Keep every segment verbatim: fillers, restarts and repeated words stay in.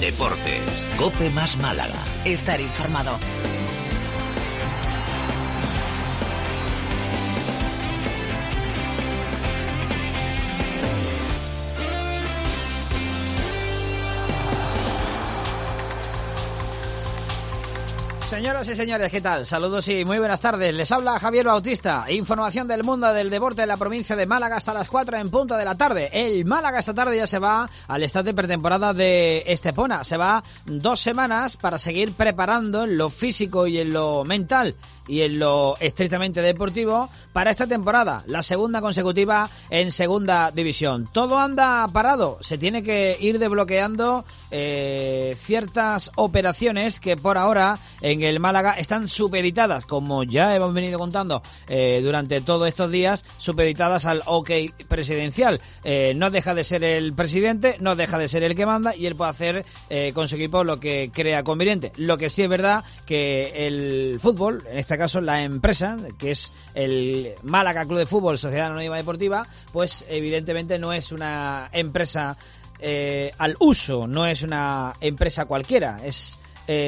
Deportes. COPE más Málaga. Estar informado. Señoras y señores, ¿qué tal? Saludos y muy buenas tardes. Les habla Javier Bautista. Información del mundo del deporte en la provincia de Málaga hasta las cuatro en punto de la tarde. El Málaga esta tarde ya se va al estadio de pretemporada de Estepona. Se va dos semanas para seguir preparando en lo físico y en lo mental y en lo estrictamente deportivo para esta temporada, la segunda consecutiva en segunda división. Todo anda parado, se tiene que ir desbloqueando eh, ciertas operaciones que por ahora en el Málaga están supeditadas, como ya hemos venido contando eh, durante todos estos días, supeditadas al OK presidencial. Eh, no deja de ser el presidente, no deja de ser el que manda y él puede hacer eh, con su equipo lo que crea conveniente. Lo que sí es verdad que el fútbol, en este caso la empresa, que es el Málaga Club de Fútbol Sociedad Anónima Deportiva, pues evidentemente no es una empresa eh, al uso, no es una empresa cualquiera, es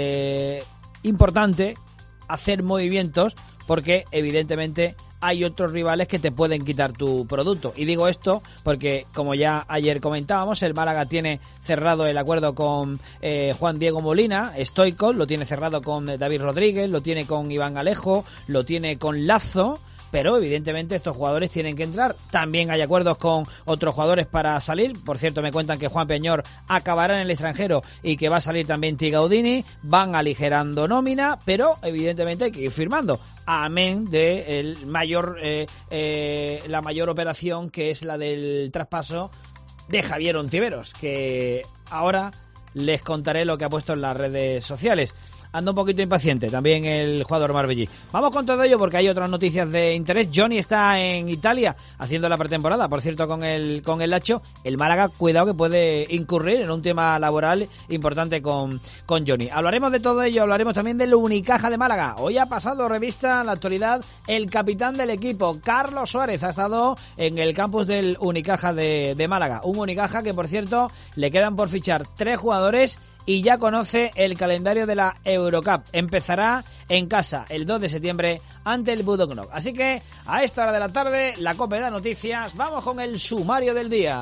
eh, importante hacer movimientos porque evidentemente hay otros rivales que te pueden quitar tu producto. Y digo esto porque, como ya ayer comentábamos, el Málaga tiene cerrado el acuerdo con eh, Juan Diego Molina, Stoico, lo tiene cerrado con David Rodríguez, lo tiene con Iván Alejo, lo tiene con Lazo, pero evidentemente estos jugadores tienen que entrar. También hay acuerdos con otros jugadores para salir. Por cierto, me cuentan que Juan Peñor acabará en el extranjero y que va a salir también Tigaudini. Van aligerando nómina, pero evidentemente hay que ir firmando. Amén de el mayor, eh, eh, la mayor operación, que es la del traspaso de Javier Ontiveros, que ahora les contaré lo que ha puesto en las redes sociales. Anda un poquito impaciente también el jugador marbellí. Vamos con todo ello porque hay otras noticias de interés. Johnny está en Italia haciendo la pretemporada, por cierto, con el con el Lacho. El Málaga, cuidado que puede incurrir en un tema laboral importante con, con Johnny. Hablaremos de todo ello, hablaremos también del Unicaja de Málaga. Hoy ha pasado revista en la actualidad el capitán del equipo, Carlos Suárez, ha estado en el campus del Unicaja de, de Málaga. Un Unicaja que, por cierto, le quedan por fichar tres jugadores y ya conoce el calendario de la Eurocup. Empezará en casa el dos de septiembre ante el Budućnost. Así que a esta hora de la tarde, la COPE da noticias. Vamos con el sumario del día.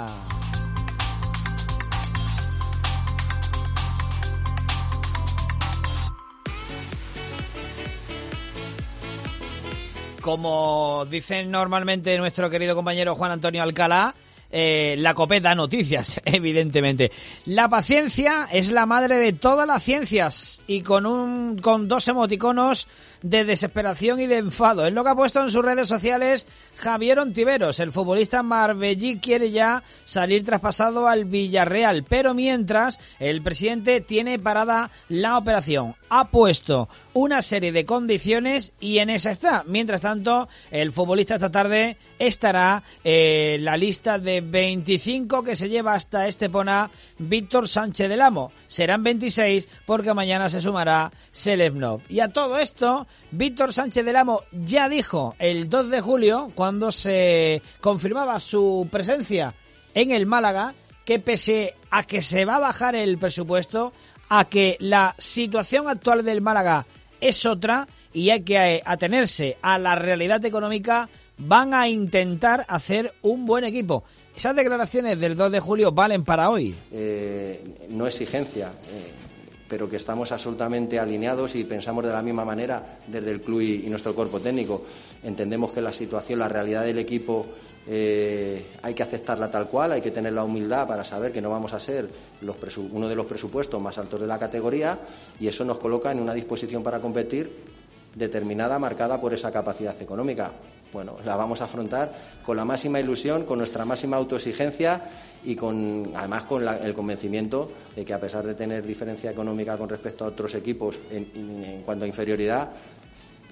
Como dicen normalmente nuestro querido compañero Juan Antonio Alcalá, Eh, la COPE da noticias, evidentemente. La paciencia es la madre de todas las ciencias y con un con dos emoticonos de desesperación y de enfado. Es lo que ha puesto en sus redes sociales Javier Ontiveros. El futbolista marbellí quiere ya salir traspasado al Villarreal, pero mientras el presidente tiene parada la operación. Ha puesto una serie de condiciones y en esa está. Mientras tanto, el futbolista esta tarde estará en la lista de veinticinco que se lleva hasta Estepona Víctor Sánchez del Amo. Serán veintiséis porque mañana se sumará Selevnov. Y a todo esto, Víctor Sánchez del Amo ya dijo el dos de julio, cuando se confirmaba su presencia en el Málaga, que pese a que se va a bajar el presupuesto, a que la situación actual del Málaga es otra y hay que atenerse a la realidad económica, van a intentar hacer un buen equipo. Esas declaraciones del dos de julio valen para hoy. Eh, no exigencia, eh, pero que estamos absolutamente alineados y pensamos de la misma manera desde el club y, y nuestro cuerpo técnico. Entendemos que la situación, la realidad del equipo, eh, hay que aceptarla tal cual, hay que tener la humildad para saber que no vamos a ser los presu- uno de los presupuestos más altos de la categoría, y eso nos coloca en una disposición para competir determinada, marcada por esa capacidad económica. Bueno, la vamos a afrontar con la máxima ilusión, con nuestra máxima autoexigencia y con, además con la, el convencimiento de que, a pesar de tener diferencia económica con respecto a otros equipos en, en, en cuanto a inferioridad,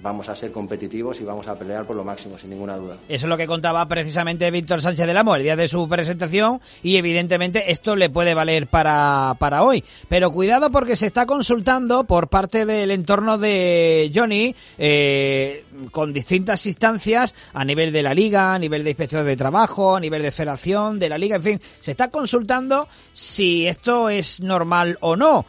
vamos a ser competitivos y vamos a pelear por lo máximo, sin ninguna duda. Eso es lo que contaba precisamente Víctor Sánchez del Amo el día de su presentación, y evidentemente esto le puede valer para, para hoy. Pero cuidado, porque se está consultando por parte del entorno de Johnny, eh, con distintas instancias a nivel de la Liga, a nivel de Inspección de Trabajo, a nivel de Federación, de la Liga, en fin, se está consultando si esto es normal o no.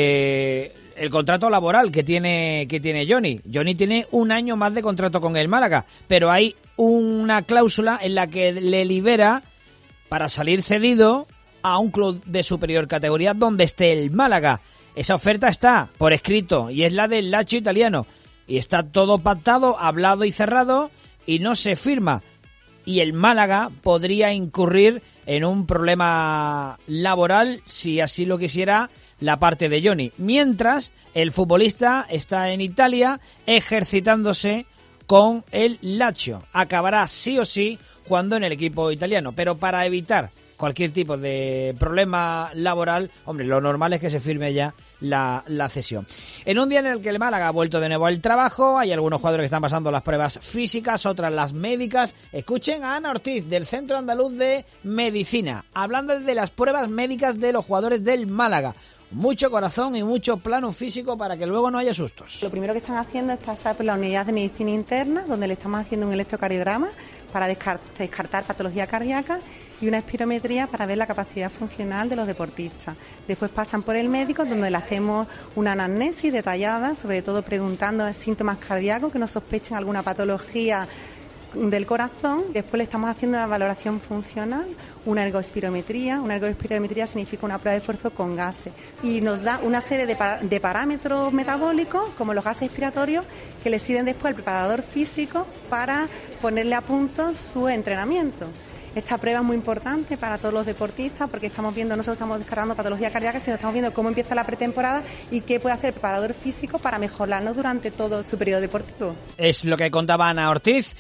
Eh, el contrato laboral que tiene que tiene Johnny. Johnny tiene un año más de contrato con el Málaga, pero hay una cláusula en la que le libera para salir cedido a un club de superior categoría donde esté el Málaga. Esa oferta está por escrito y es la del Lazio italiano. Y está todo pactado, hablado y cerrado, y no se firma. Y el Málaga podría incurrir en un problema laboral si así lo quisiera la parte de Johnny. Mientras el futbolista está en Italia ejercitándose con el Lazio. Acabará sí o sí jugando en el equipo italiano. Pero para evitar cualquier tipo de problema laboral, hombre, lo normal es que se firme ya la, la cesión. En un día en el que el Málaga ha vuelto de nuevo al trabajo, hay algunos jugadores que están pasando las pruebas físicas, otras las médicas. Escuchen a Ana Ortiz, del Centro Andaluz de Medicina, hablando de las pruebas médicas de los jugadores del Málaga. Mucho corazón y mucho plano físico para que luego no haya sustos. Lo primero que están haciendo es pasar por la unidad de medicina interna, donde le estamos haciendo un electrocardiograma para descartar patología cardíaca y una espirometría para ver la capacidad funcional de los deportistas. Después pasan por el médico, donde le hacemos una anamnesis detallada, sobre todo preguntando síntomas cardíacos que no sospechen alguna patología del corazón. Después le estamos haciendo una valoración funcional, una ergospirometría. Una ergospirometría significa una prueba de esfuerzo con gases y nos da una serie de, pa- de parámetros metabólicos, como los gases expiratorios, que le sirven después al preparador físico para ponerle a punto su entrenamiento. Esta prueba es muy importante para todos los deportistas, porque estamos viendo, no solo estamos descargando patología cardíaca, sino estamos viendo cómo empieza la pretemporada y qué puede hacer el preparador físico para mejorarnos durante todo su periodo deportivo. Es lo que contaba Ana Ortiz,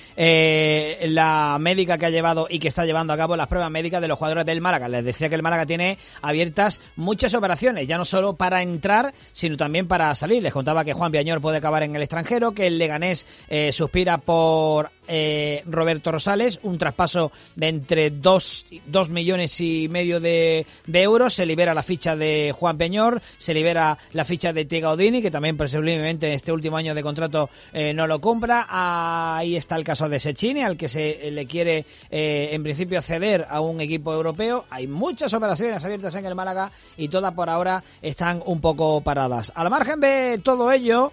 eh, la médica que ha llevado y que está llevando a cabo las pruebas médicas de los jugadores del Málaga. Les decía que el Málaga tiene abiertas muchas operaciones, ya no solo para entrar, sino también para salir. Les contaba que Juan Viañor puede acabar en el extranjero, que el Leganés eh, suspira por eh, Roberto Rosales, un traspaso de entre dos, dos millones y medio de, de euros. Se libera la ficha de Juan Peñor, se libera la ficha de Tiago Dini, que también presumiblemente en este último año de contrato eh, no lo compra. Ahí está el caso de Cecchini, al que se le quiere eh, en principio ceder a un equipo europeo. Hay muchas operaciones abiertas en el Málaga y todas por ahora están un poco paradas. Al margen de todo ello,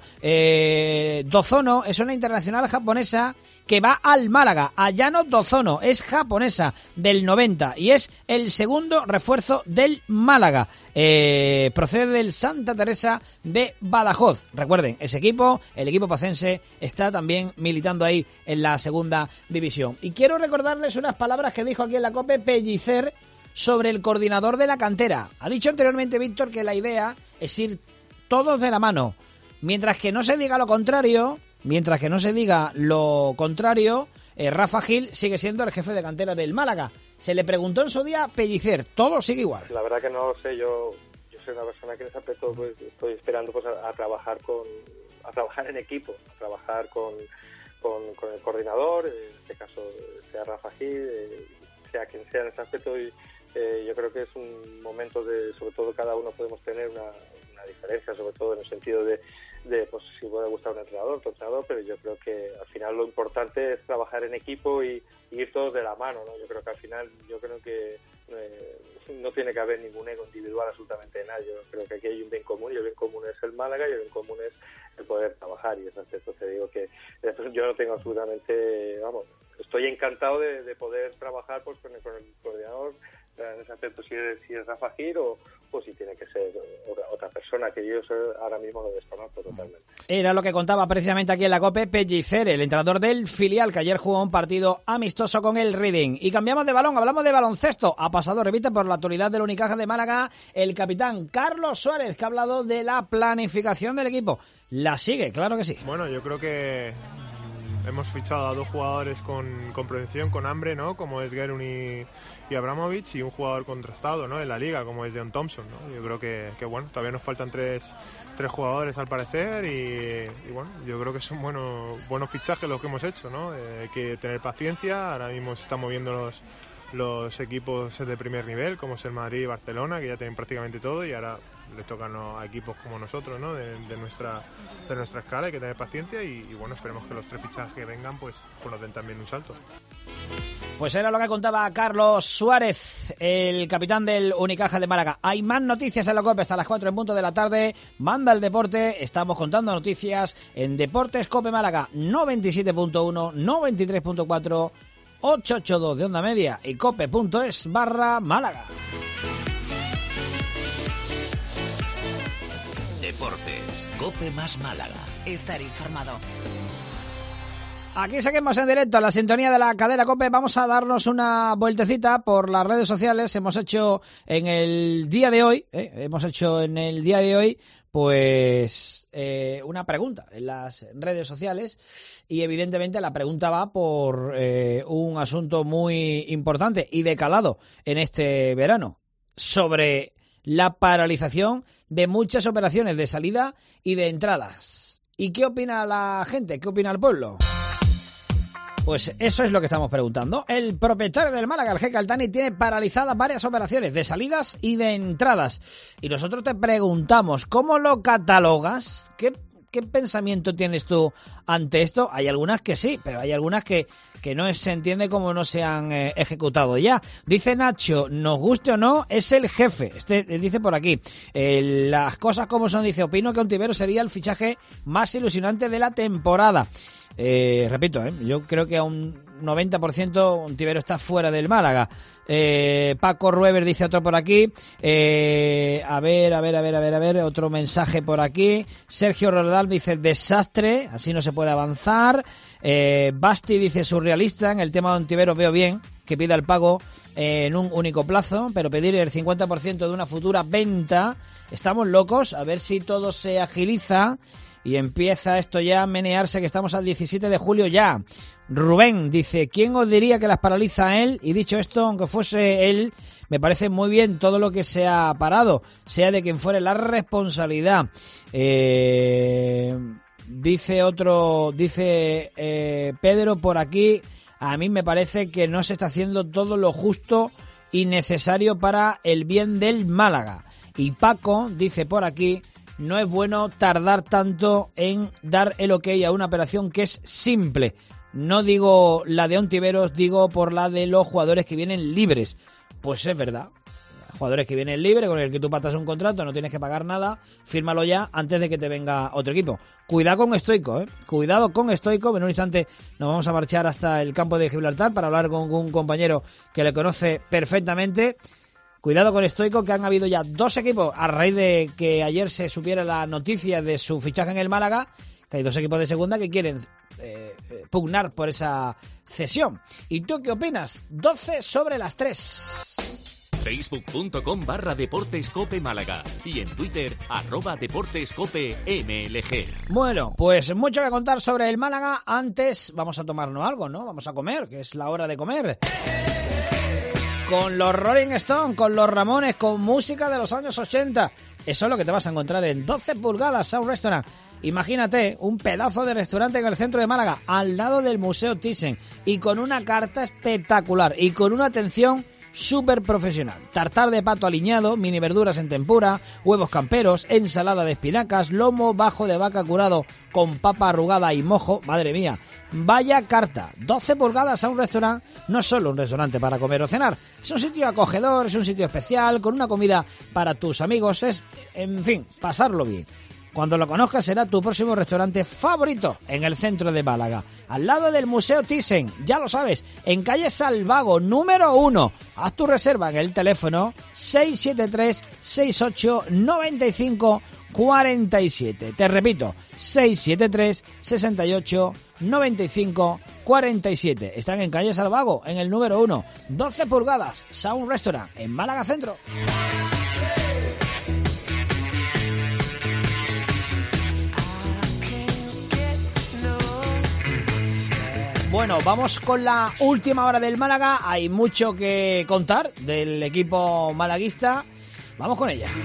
eh, Dozono es una internacional japonesa que va al Málaga. Ayano Dozono es japonesa, del noventa, y es el segundo refuerzo del Málaga. Eh, procede del Santa Teresa de Badajoz. Recuerden, ese equipo, el equipo pacense, está también militando ahí en la segunda división. Y quiero recordarles unas palabras que dijo aquí en la COPE Pellicer sobre el coordinador de la cantera. Ha dicho anteriormente Víctor que la idea es ir todos de la mano. Mientras que no se diga lo contrario, mientras que no se diga lo contrario, eh, Rafa Gil sigue siendo el jefe de cantera del Málaga. Se le preguntó en su día Pellicer, todo sigue igual. La verdad que no lo sé, yo yo soy una persona que en ese aspecto pues, estoy esperando pues a, a trabajar con a trabajar en equipo, a trabajar con, con, con el coordinador, en este caso sea Rafa Gil, eh, sea quien sea en ese aspecto, y eh, yo creo que es un momento de, sobre todo cada uno podemos tener una, una diferencia, sobre todo en el sentido de de pues si puede gustar un entrenador, otro entrenador, pero yo creo que al final lo importante es trabajar en equipo y, y ir todos de la mano, ¿no? Yo creo que al final, yo creo que eh, no tiene que haber ningún ego individual absolutamente de nadie. Yo creo que aquí hay un bien común, y el bien común es el Málaga, y el bien común es el poder trabajar, y eso te digo que después yo no tengo absolutamente, vamos, estoy encantado de, de poder trabajar pues con el, con el coordinador, en ese aspecto, si es, si es Rafa Gil o, o si tiene que ser otra, otra persona, que yo ahora mismo lo desconozco totalmente. Era lo que contaba precisamente aquí en la COPE Pellicer, el entrenador del filial, que ayer jugó un partido amistoso con el Reading. Y cambiamos de balón, hablamos de baloncesto. Ha pasado revista por la actualidad del Unicaja de Málaga el capitán Carlos Suárez, que ha hablado de la planificación del equipo. La sigue, claro que sí. Bueno, yo creo que hemos fichado a dos jugadores con, con proyección, con hambre, ¿no? Como es Gerun y, y Abramovich, y un jugador contrastado, ¿no? En la liga, como es John Thompson, ¿no? Yo creo que, que bueno, todavía nos faltan tres, tres jugadores al parecer y, y bueno, yo creo que son buenos, buenos fichajes los que hemos hecho, ¿no? Eh, hay que tener paciencia, ahora mismo se están moviendo los, los equipos de primer nivel, como es el Madrid y Barcelona, que ya tienen prácticamente todo, y ahora les tocan a equipos como nosotros, ¿no? De, de nuestra de nuestra escala, hay que tener paciencia y, y bueno, esperemos que los tres fichajes que vengan pues, pues nos den también un salto. Pues era lo que contaba Carlos Suárez, el capitán del Unicaja de Málaga. Hay más noticias en la COPE hasta las cuatro en punto de la tarde. Manda el deporte, estamos contando noticias en Deportes COPE Málaga noventa y siete punto uno, noventa y tres punto cuatro, ochocientos ochenta y dos de onda media y cope.es barra Málaga. Deportes, COPE más Málaga. Estar informado. Aquí seguimos en directo a la sintonía de la cadena COPE. Vamos a darnos una vueltecita por las redes sociales. Hemos hecho en el día de hoy, eh, hemos hecho en el día de hoy, pues eh, una pregunta en las redes sociales y evidentemente la pregunta va por eh, un asunto muy importante y de calado en este verano sobre la paralización de muchas operaciones de salida y de entradas. ¿Y qué opina la gente? ¿Qué opina el pueblo? Pues eso es lo que estamos preguntando. El propietario del Málaga, el Jeque Altani, tiene paralizadas varias operaciones de salidas y de entradas. Y nosotros te preguntamos, ¿cómo lo catalogas? ¿Qué, qué pensamiento tienes tú ante esto? Hay algunas que sí, pero hay algunas que, que no se entiende cómo no se han eh, ejecutado ya. Dice Nacho, nos guste o no, es el jefe. Este dice por aquí, eh, las cosas como son, dice, opino que Ontiveros sería el fichaje más ilusionante de la temporada. Eh, repito, eh, yo creo que a un noventa por ciento Ontiveros está fuera del Málaga. Eh, Paco Rueber dice otro por aquí. Eh, a ver, a ver, a ver, a ver, a ver, otro mensaje por aquí. Sergio Rodal dice desastre, así no se puede avanzar. Eh, Basti dice surrealista, en el tema de Ontiveros veo bien que pida el pago eh, en un único plazo, pero pedir el cincuenta por ciento de una futura venta, estamos locos, a ver si todo se agiliza. Y empieza esto ya a menearse, que estamos al diecisiete de julio ya. Rubén dice, ¿quién os diría que las paraliza a él? Y dicho esto, aunque fuese él, me parece muy bien todo lo que se ha parado, sea de quien fuere la responsabilidad. Eh, dice otro, dice eh, Pedro por aquí, a mí me parece que no se está haciendo todo lo justo y necesario para el bien del Málaga. Y Paco dice por aquí, no es bueno tardar tanto en dar el ok a una operación que es simple. No digo la de Ontiveros, digo por la de los jugadores que vienen libres. Pues es verdad. Jugadores que vienen libres, con el que tú patas un contrato, no tienes que pagar nada, fírmalo ya antes de que te venga otro equipo. Cuidado con Stoico, ¿eh? Cuidado con Stoico. En un instante nos vamos a marchar hasta el campo de Gibraltar para hablar con un compañero que le conoce perfectamente. Cuidado con Stoico, que han habido ya dos equipos, a raíz de que ayer se supiera la noticia de su fichaje en el Málaga, que hay dos equipos de segunda que quieren eh, pugnar por esa cesión. ¿Y tú qué opinas? doce sobre las tres. Facebook.com barra Deportescope Málaga y en Twitter, arroba Deportescope M L G. Bueno, pues mucho que contar sobre el Málaga. Antes vamos a tomarnos algo, ¿no? Vamos a comer, que es la hora de comer. Con los Rolling Stones, con los Ramones, con música de los años ochenta. Eso es lo que te vas a encontrar en doce pulgadas Sound Restaurant. Imagínate, un pedazo de restaurante en el centro de Málaga, al lado del Museo Thyssen, y con una carta espectacular, y con una atención súper profesional. Tartar de pato aliñado, mini verduras en tempura, huevos camperos, ensalada de espinacas, lomo bajo de vaca curado con papa arrugada y mojo. Madre mía, vaya carta. doce pulgadas a un restaurante, no es solo un restaurante para comer o cenar, es un sitio acogedor, es un sitio especial, con una comida para tus amigos, es, en fin, pasarlo bien. Cuando lo conozcas será tu próximo restaurante favorito en el centro de Málaga, al lado del Museo Thyssen, ya lo sabes, en calle Salvago, número uno. Haz tu reserva en el teléfono seis siete tres, seis ocho, nueve cinco, cuatro siete. Te repito, seis siete tres, seis ocho, nueve cinco, cuatro siete. Están en calle Salvago, en el número uno. doce pulgadas, Sound Restaurant, en Málaga Centro. Bueno, vamos con la última hora del Málaga. Hay mucho que contar del equipo malaguista. Vamos con ella.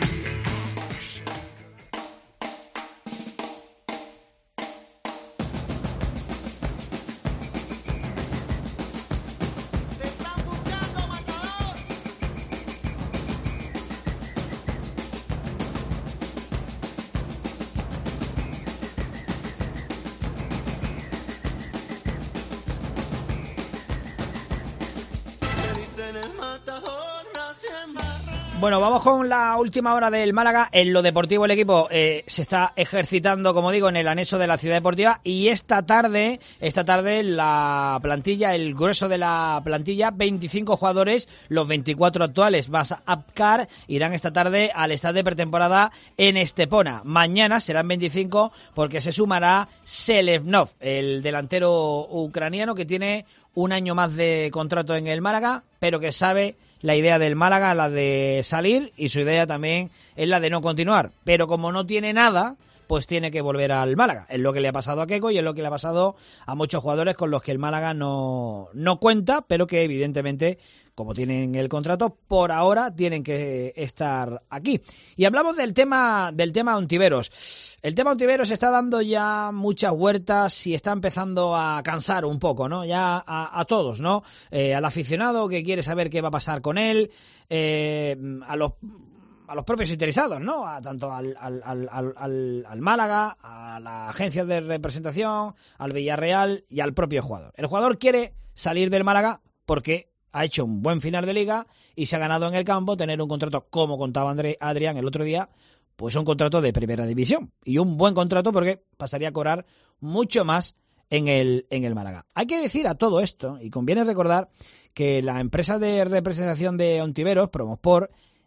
Bueno, vamos con la última hora del Málaga. En lo deportivo el equipo eh, se está ejercitando, como digo, en el anexo de la Ciudad Deportiva, y esta tarde, esta tarde la plantilla, el grueso de la plantilla, veinticinco jugadores, los veinticuatro actuales más Apcar, irán esta tarde al estadio de pretemporada en Estepona. Mañana serán veinticinco porque se sumará Selevnov, el delantero ucraniano que tiene un año más de contrato en el Málaga, pero que sabe la idea del Málaga, la de salir, y su idea también es la de no continuar. Pero como no tiene nada, pues tiene que volver al Málaga. Es lo que le ha pasado a Keco y es lo que le ha pasado a muchos jugadores con los que el Málaga no, no cuenta, pero que evidentemente, como tienen el contrato, por ahora tienen que estar aquí. Y hablamos del tema del tema Ontiveros. El tema Ontiveros está dando ya muchas vueltas y está empezando a cansar un poco, ¿no? Ya a, a todos, ¿no? Eh, al aficionado que quiere saber qué va a pasar con él, eh, a los a los propios interesados, ¿no? A, tanto al, al, al, al, al Málaga, a la agencia de representación, al Villarreal y al propio jugador. El jugador quiere salir del Málaga porque ha hecho un buen final de liga y se ha ganado en el campo tener un contrato, como contaba André, Adrián el otro día, pues un contrato de primera división. Y un buen contrato porque pasaría a cobrar mucho más en el, en el Málaga. Hay que decir a todo esto, y conviene recordar, que la empresa de representación de Ontiveros, Promosport,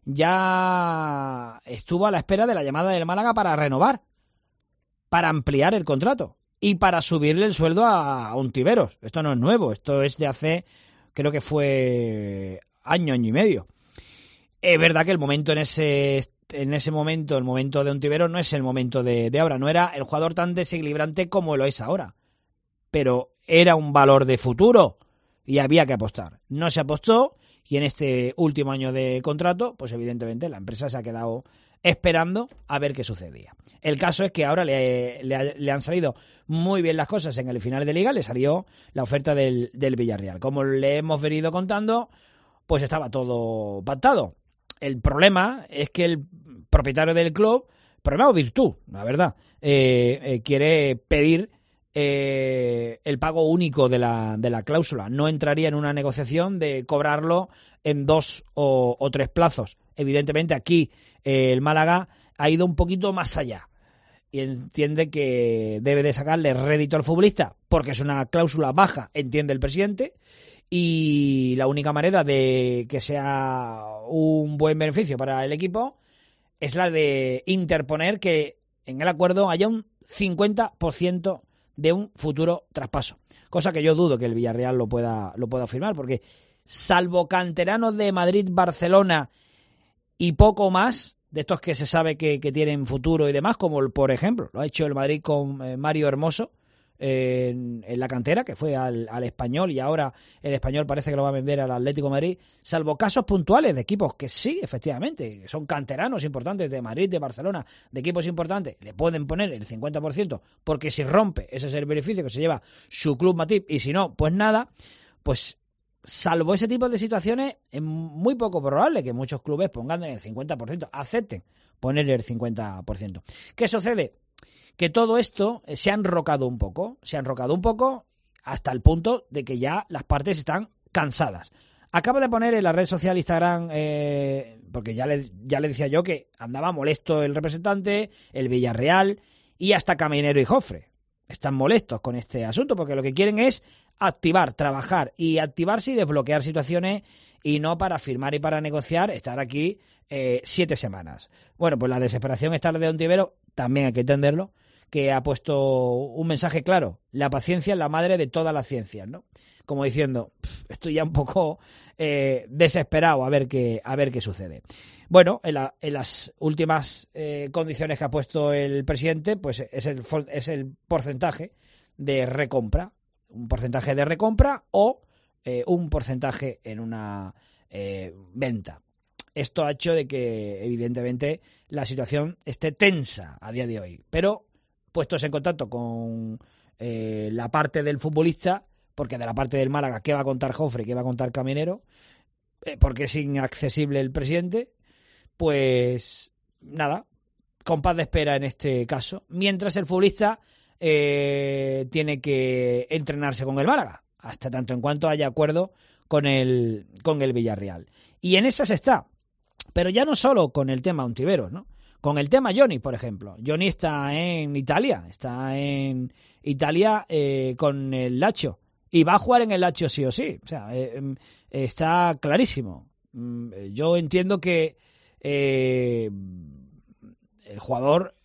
ya estuvo a la espera de la llamada del Málaga para renovar, para ampliar el contrato y para subirle el sueldo a Ontiveros. Esto no es nuevo, esto es de hace, creo que fue año, año y medio. Es verdad que el momento en ese en ese momento, el momento de Ontiveros no es el momento de, de ahora, no era el jugador tan desequilibrante como lo es ahora, pero era un valor de futuro y había que apostar. No se apostó. Y en este último año de contrato, pues evidentemente la empresa se ha quedado esperando a ver qué sucedía. El caso es que ahora le, le, le han salido muy bien las cosas en el final de liga, le salió la oferta del, del Villarreal. Como le hemos venido contando, pues estaba todo pactado. El problema es que el propietario del club, problema o virtud, la verdad, eh, eh, quiere pedir Eh, el pago único de la, de la cláusula. No entraría en una negociación de cobrarlo en dos o, o tres plazos. Evidentemente aquí eh, el Málaga ha ido un poquito más allá y entiende que debe de sacarle rédito al futbolista porque es una cláusula baja, entiende el presidente, y la única manera de que sea un buen beneficio para el equipo es la de interponer que en el acuerdo haya un cincuenta por ciento de un futuro traspaso, cosa que yo dudo que el Villarreal lo pueda lo pueda firmar, porque salvo canteranos de Madrid, Barcelona y poco más, de estos que se sabe que, que tienen futuro y demás, como por ejemplo lo ha hecho el Madrid con eh, Mario Hermoso eh, en, en la cantera, que fue al, al Español, y ahora el Español parece que lo va a vender al Atlético de Madrid, salvo casos puntuales de equipos que sí, efectivamente, son canteranos importantes de Madrid, de Barcelona, de equipos importantes, le pueden poner el cincuenta por ciento, porque si rompe, ese es el beneficio que se lleva su club Matip, y si no, pues nada. Pues salvo ese tipo de situaciones, es muy poco probable que muchos clubes pongan el cincuenta por ciento, acepten poner el cincuenta por ciento. ¿Qué sucede? Que todo esto se ha enrocado un poco, se ha enrocado un poco hasta el punto de que ya las partes están cansadas. Acabo de poner en la red social Instagram, eh, porque ya le, ya le decía yo que andaba molesto el representante, el Villarreal y hasta Caminero y Jofre. Están molestos con este asunto porque lo que quieren es activar, trabajar y activarse y desbloquear situaciones, y no para firmar y para negociar estar aquí eh, siete semanas. Bueno, pues la desesperación está de Ontiveros, también hay que entenderlo, que ha puesto un mensaje claro: la paciencia es la madre de todas las ciencias, ¿no? Como diciendo, estoy ya un poco eh, desesperado a ver qué a ver qué sucede. Bueno, en, la, en las últimas eh, condiciones que ha puesto el presidente, pues es el es el porcentaje de recompra, un porcentaje de recompra o eh, un porcentaje en una eh, venta. Esto ha hecho de que, evidentemente, la situación esté tensa a día de hoy. Pero, puestos en contacto con eh, la parte del futbolista, porque de la parte del Málaga, ¿qué va a contar Jofre? ¿Qué va a contar Caminero? Eh, porque es inaccesible el presidente. Pues, nada, compás de espera en este caso. Mientras el futbolista eh, tiene que entrenarse con el Málaga, hasta tanto en cuanto haya acuerdo con el, con el Villarreal. Y en esas está. Pero ya no solo con el tema Ontiveros, ¿no? Con el tema Johnny, por ejemplo. Johnny está en Italia, está en Italia eh, con el Lazio. Y va a jugar en el Lazio sí o sí. O sea, eh, eh, está clarísimo. Yo entiendo que eh, el jugador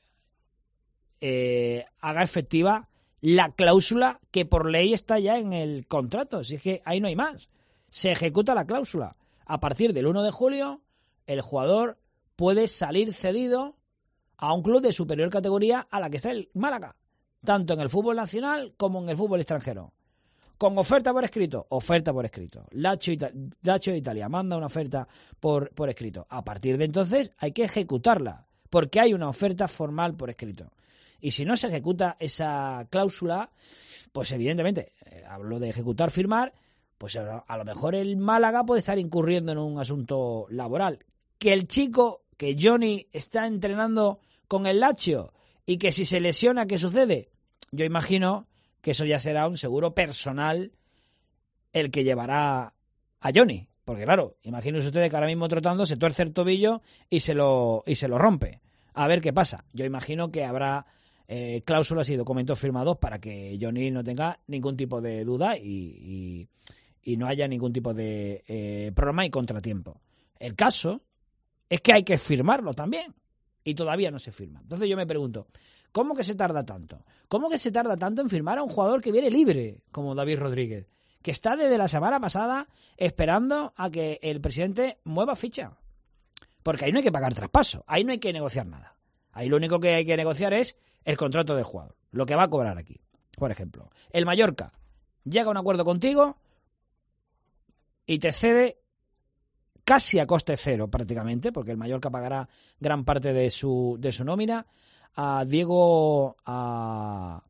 eh, haga efectiva la cláusula que por ley está ya en el contrato. Si es que ahí no hay más. Se ejecuta la cláusula. A partir del uno de julio, el jugador puede salir cedido a un club de superior categoría a la que está el Málaga, tanto en el fútbol nacional como en el fútbol extranjero. Con oferta por escrito, oferta por escrito. Lazio, Ita- Lazio de Italia manda una oferta por, por escrito. A partir de entonces hay que ejecutarla, porque hay una oferta formal por escrito. Y si no se ejecuta esa cláusula, pues evidentemente, eh, hablo de ejecutar, firmar, pues a, a lo mejor el Málaga puede estar incurriendo en un asunto laboral. Que el chico, que Johnny está entrenando con el Lazio y que si se lesiona, ¿qué sucede? Yo imagino que eso ya será un seguro personal el que llevará a Johnny. Porque claro, imagínense ustedes que ahora mismo trotando se tuerce el tobillo y se lo, y se lo rompe. A ver qué pasa. Yo imagino que habrá eh, cláusulas y documentos firmados para que Johnny no tenga ningún tipo de duda y, y, y no haya ningún tipo de eh, problema y contratiempo. El caso es que hay que firmarlo también y todavía no se firma. Entonces yo me pregunto, ¿cómo que se tarda tanto? ¿Cómo que se tarda tanto en firmar a un jugador que viene libre, como David Rodríguez, que está desde la semana pasada esperando a que el presidente mueva ficha? Porque ahí no hay que pagar traspaso, ahí no hay que negociar nada. Ahí lo único que hay que negociar es el contrato del jugador, lo que va a cobrar aquí. Por ejemplo, el Mallorca llega a un acuerdo contigo y te cede casi a coste cero prácticamente, porque el Mallorca pagará gran parte de su de su nómina a Diego, a,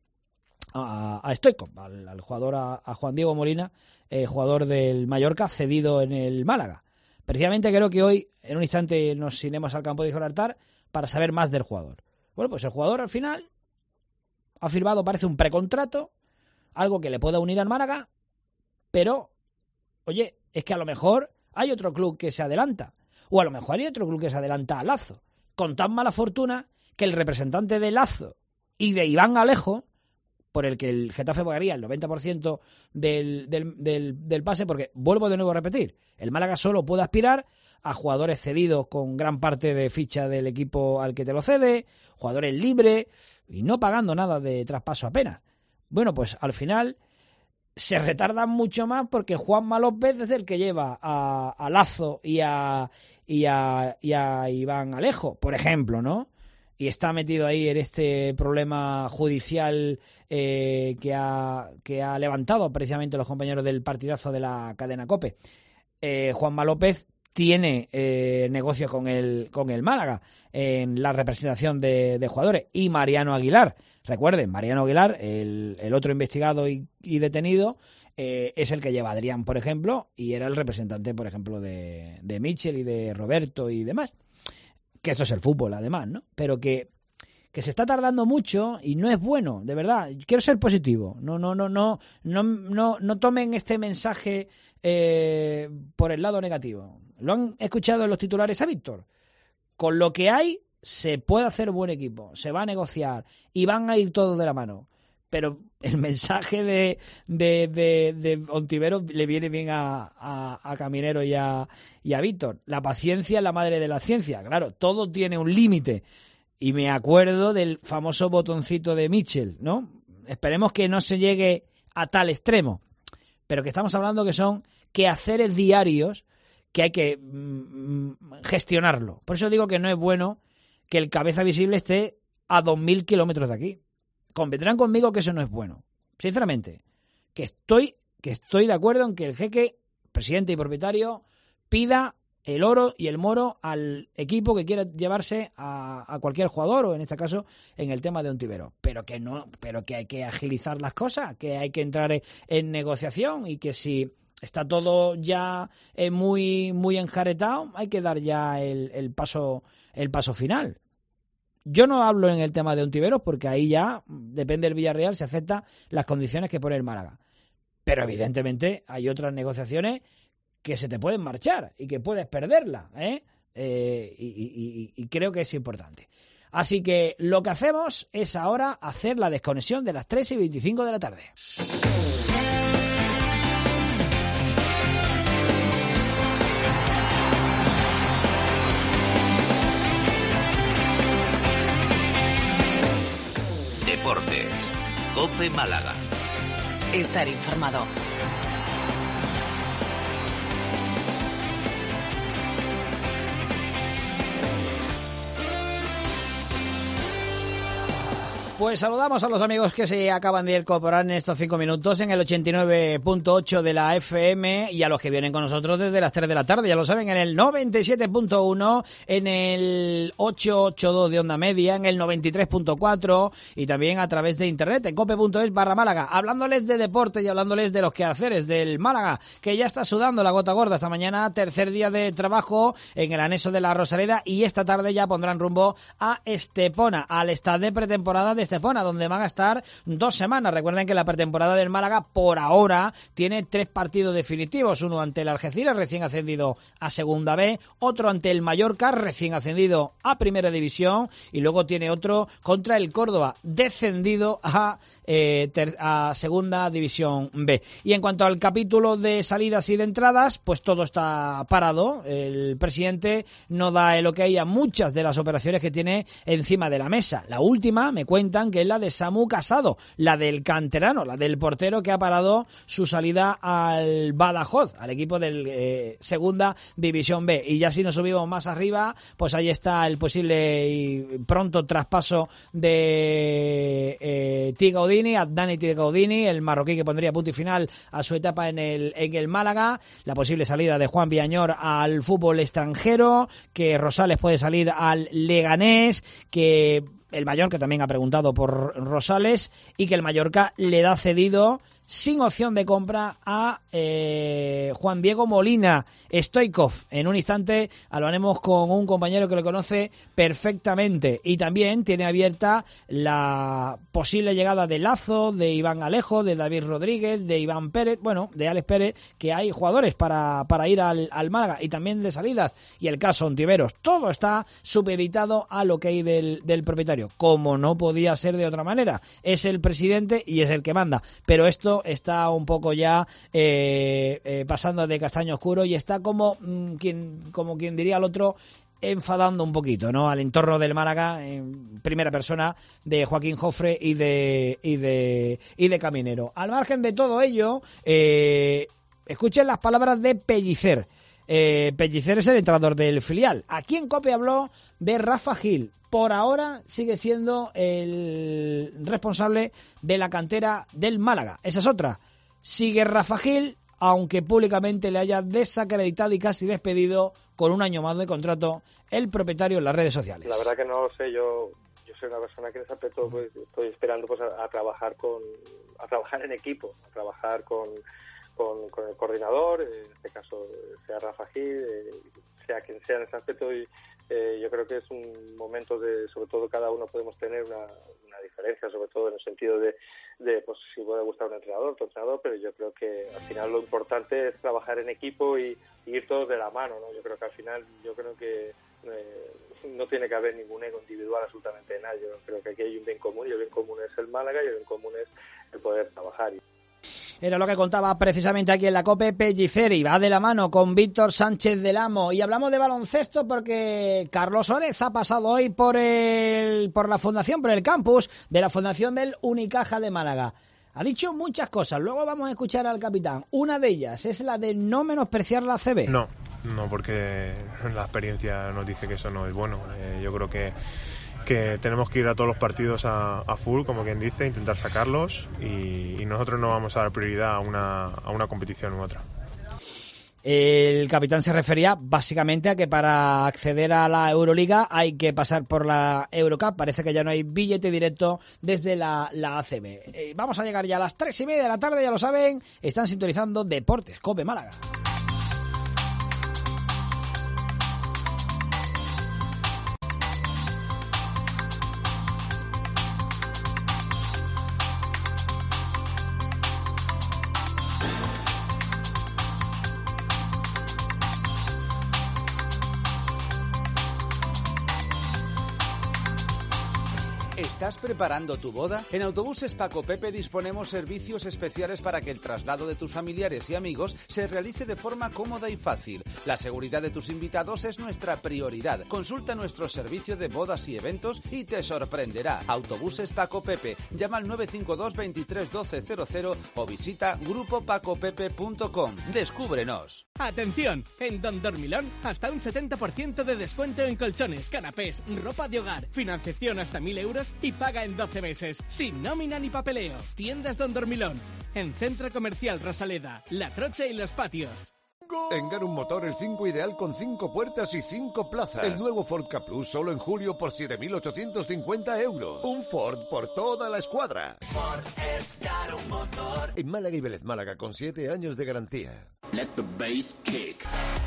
a, a Stoichkov, al, al jugador, a, a Juan Diego Molina, eh, jugador del Mallorca, cedido en el Málaga. Precisamente creo que hoy, en un instante, nos iremos al campo de Gibraltar para saber más del jugador. Bueno, pues el jugador al final ha firmado, parece, un precontrato, algo que le pueda unir al Málaga, pero, oye, es que a lo mejor hay otro club que se adelanta, o a lo mejor hay otro club que se adelanta a Lazo, con tan mala fortuna que el representante de Lazo y de Iván Alejo, por el que el Getafe pagaría el noventa por ciento del, del, del, del pase, porque vuelvo de nuevo a repetir, el Málaga solo puede aspirar a jugadores cedidos con gran parte de ficha del equipo al que te lo cede, jugadores libres y no pagando nada de traspaso apenas. Bueno, pues al final se retardan mucho más porque Juanma López es el que lleva a, a Lazo y a, y, a, y a Iván Alejo, por ejemplo, ¿no? Y está metido ahí en este problema judicial eh, que, ha, que ha levantado precisamente los compañeros del partidazo de la cadena COPE. Eh, Juanma López tiene eh, negocios con el, con el Málaga en la representación de, de jugadores. Y Mariano Aguilar, recuerden, Mariano Aguilar, el, el otro investigado y, y detenido, eh, es el que lleva a Adrián, por ejemplo, y era el representante, por ejemplo, de, de Michel y de Roberto y demás. Que esto es el fútbol, además, ¿no? Pero que, que se está tardando mucho y no es bueno, de verdad. Quiero ser positivo. No, no, no, no, no, no, no tomen este mensaje eh, por el lado negativo. Lo han escuchado en los titulares a Víctor. Con lo que hay, se puede hacer buen equipo, se va a negociar y van a ir todos de la mano. Pero el mensaje de, de, de, de Ontiveros le viene bien a, a, a Caminero y a, y a Víctor. La paciencia es la madre de la ciencia. Claro, todo tiene un límite. Y me acuerdo del famoso botoncito de Michel, ¿no? Esperemos que no se llegue a tal extremo. Pero que estamos hablando que son quehaceres diarios que hay que mm, gestionarlo. Por eso digo que no es bueno que el cabeza visible esté a dos mil kilómetros de aquí. Convendrán conmigo que eso no es bueno, sinceramente. que estoy, que estoy de acuerdo en que el jeque, presidente y propietario, pida el oro y el moro al equipo que quiera llevarse a, a cualquier jugador, o en este caso en el tema de Ontiveros, pero que no, pero que hay que agilizar las cosas, que hay que entrar en negociación, y que si está todo ya eh, muy muy enjaretado, hay que dar ya el, el paso el paso final. Yo no hablo en el tema de Ontiveros porque ahí ya depende del Villarreal, se acepta las condiciones que pone el Málaga, pero evidentemente hay otras negociaciones que se te pueden marchar y que puedes perderla, ¿eh? Eh, y, y, y creo que es importante. Así que lo que hacemos es ahora hacer la desconexión de las tres y veinticinco de la tarde. Deportes. COPE Málaga. Estar informado. Pues saludamos a los amigos que se acaban de incorporar en estos cinco minutos en el ochenta y nueve punto ocho de la F M, y a los que vienen con nosotros desde las tres de la tarde, ya lo saben, en el noventa y siete punto uno, en el ochocientos ochenta y dos de onda media, en el noventa y tres punto cuatro y también a través de internet en cope.es barra Málaga, hablándoles de deporte y hablándoles de los quehaceres del Málaga, que ya está sudando la gota gorda esta mañana, tercer día de trabajo en el anexo de la Rosaleda, y esta tarde ya pondrán rumbo a Estepona, al estadio de pretemporada de Estepona, donde van a estar dos semanas. Recuerden que la pretemporada del Málaga por ahora tiene tres partidos definitivos, uno ante el Algeciras, recién ascendido a Segunda B, otro ante el Mallorca, recién ascendido a Primera División, y luego tiene otro contra el Córdoba, descendido a, eh, ter- a Segunda División B. Y en cuanto al capítulo de salidas y de entradas, pues todo está parado. El presidente no da el ok a muchas de las operaciones que tiene encima de la mesa. La última, me cuentan, que es la de Samu Casado, la del canterano, la del portero que ha parado su salida al Badajoz, al equipo del eh, Segunda División B. Y ya si nos subimos más arriba, pues ahí está el posible y pronto traspaso de eh, T. Gaudini, Adnani T. Gaudini, el marroquí que pondría punto y final a su etapa en el, en el Málaga, la posible salida de Juan Villañor al fútbol extranjero, que Rosales puede salir al Leganés, que el Mallorca también ha preguntado por Rosales, y que el Mallorca le da cedido sin opción de compra a eh, Juan Diego Molina Stoikov. En un instante hablaremos con un compañero que lo conoce perfectamente, y también tiene abierta la posible llegada de Lazo, de Iván Alejo, de David Rodríguez, de Iván Pérez, bueno, de Alex Pérez, que hay jugadores para, para ir al, al Málaga, y también de salidas, y el caso Ontiveros. Todo está supeditado a lo que hay del, del propietario, como no podía ser de otra manera. Es el presidente y es el que manda, pero esto está un poco ya eh, eh, pasando de castaño oscuro, y está como, mmm, quien, como quien diría el otro, enfadando un poquito, ¿no?, al entorno del Málaga, en primera persona de Joaquín Jofre y de y de y de Caminero. Al margen de todo ello, eh, escuchen las palabras de Pellicer. Eh, Pellicer es el entrenador del filial. Aquí en COPE habló de Rafa Gil. Por ahora sigue siendo el responsable de la cantera del Málaga. Esa es otra. Sigue Rafa Gil, aunque públicamente le haya desacreditado y casi despedido con un año más de contrato el propietario en las redes sociales. La verdad que no lo sé. Yo yo soy una persona que en ese aspecto pues, estoy esperando pues a, a trabajar con a trabajar en equipo, a trabajar con Con, con el coordinador, en este caso sea Rafa Gil, eh, sea quien sea en ese aspecto, y eh, yo creo que es un momento de, sobre todo cada uno podemos tener una, una diferencia, sobre todo en el sentido de, de pues si puede gustar un entrenador, otro entrenador, pero yo creo que al final lo importante es trabajar en equipo y, y ir todos de la mano, ¿no? Yo creo que al final, yo creo que eh, no tiene que haber ningún ego individual absolutamente de nadie. Yo creo que aquí hay un bien común, y el bien común es el Málaga, y el bien común es el poder trabajar. Era lo que contaba precisamente aquí en la COPE Pellicer, y va de la mano con Víctor Sánchez del Amo. Y hablamos de baloncesto porque Carlos Órez ha pasado hoy por el por la fundación, por el campus de la fundación del Unicaja de Málaga. Ha dicho muchas cosas, luego vamos a escuchar al capitán. Una de ellas es la de no menospreciar la C B. No, no, porque la experiencia nos dice que eso no es bueno. Eh, yo creo que que tenemos que ir a todos los partidos a, a full, como quien dice, intentar sacarlos y, y nosotros no vamos a dar prioridad a una, a una competición u otra. El capitán se refería básicamente a que para acceder a la Euroliga hay que pasar por la Eurocup. Parece que ya no hay billete directo desde la, la A C B. Eh, vamos a llegar ya a las tres y media de la tarde, ya lo saben. Están sintonizando Deportes COPE Málaga. ¿Estás preparando tu boda? En Autobuses Paco Pepe disponemos servicios especiales para que el traslado de tus familiares y amigos se realice de forma cómoda y fácil. La seguridad de tus invitados es nuestra prioridad. Consulta nuestro servicio de bodas y eventos y te sorprenderá. Autobuses Paco Pepe. Llama al nueve cinco dos, veintitrés, doce cero cero o visita grupo paco pepe punto com. Descúbrenos. Atención, en Don Dormilón hasta un setenta por ciento de descuento en colchones, canapés, ropa de hogar, financiación hasta mil euros y paga en doce meses, sin nómina ni papeleo. Tiendas Don Dormilón, en Centro Comercial Rosaleda, La Trocha y Los Patios. En Garum Motores cinco ideal con cinco puertas y cinco plazas. El nuevo Ford Ka Plus solo en julio por siete mil ochocientos cincuenta euros. Un Ford por toda la escuadra. Ford es Garum Motor. En Málaga y Vélez Málaga con siete años de garantía. Let the bass kick.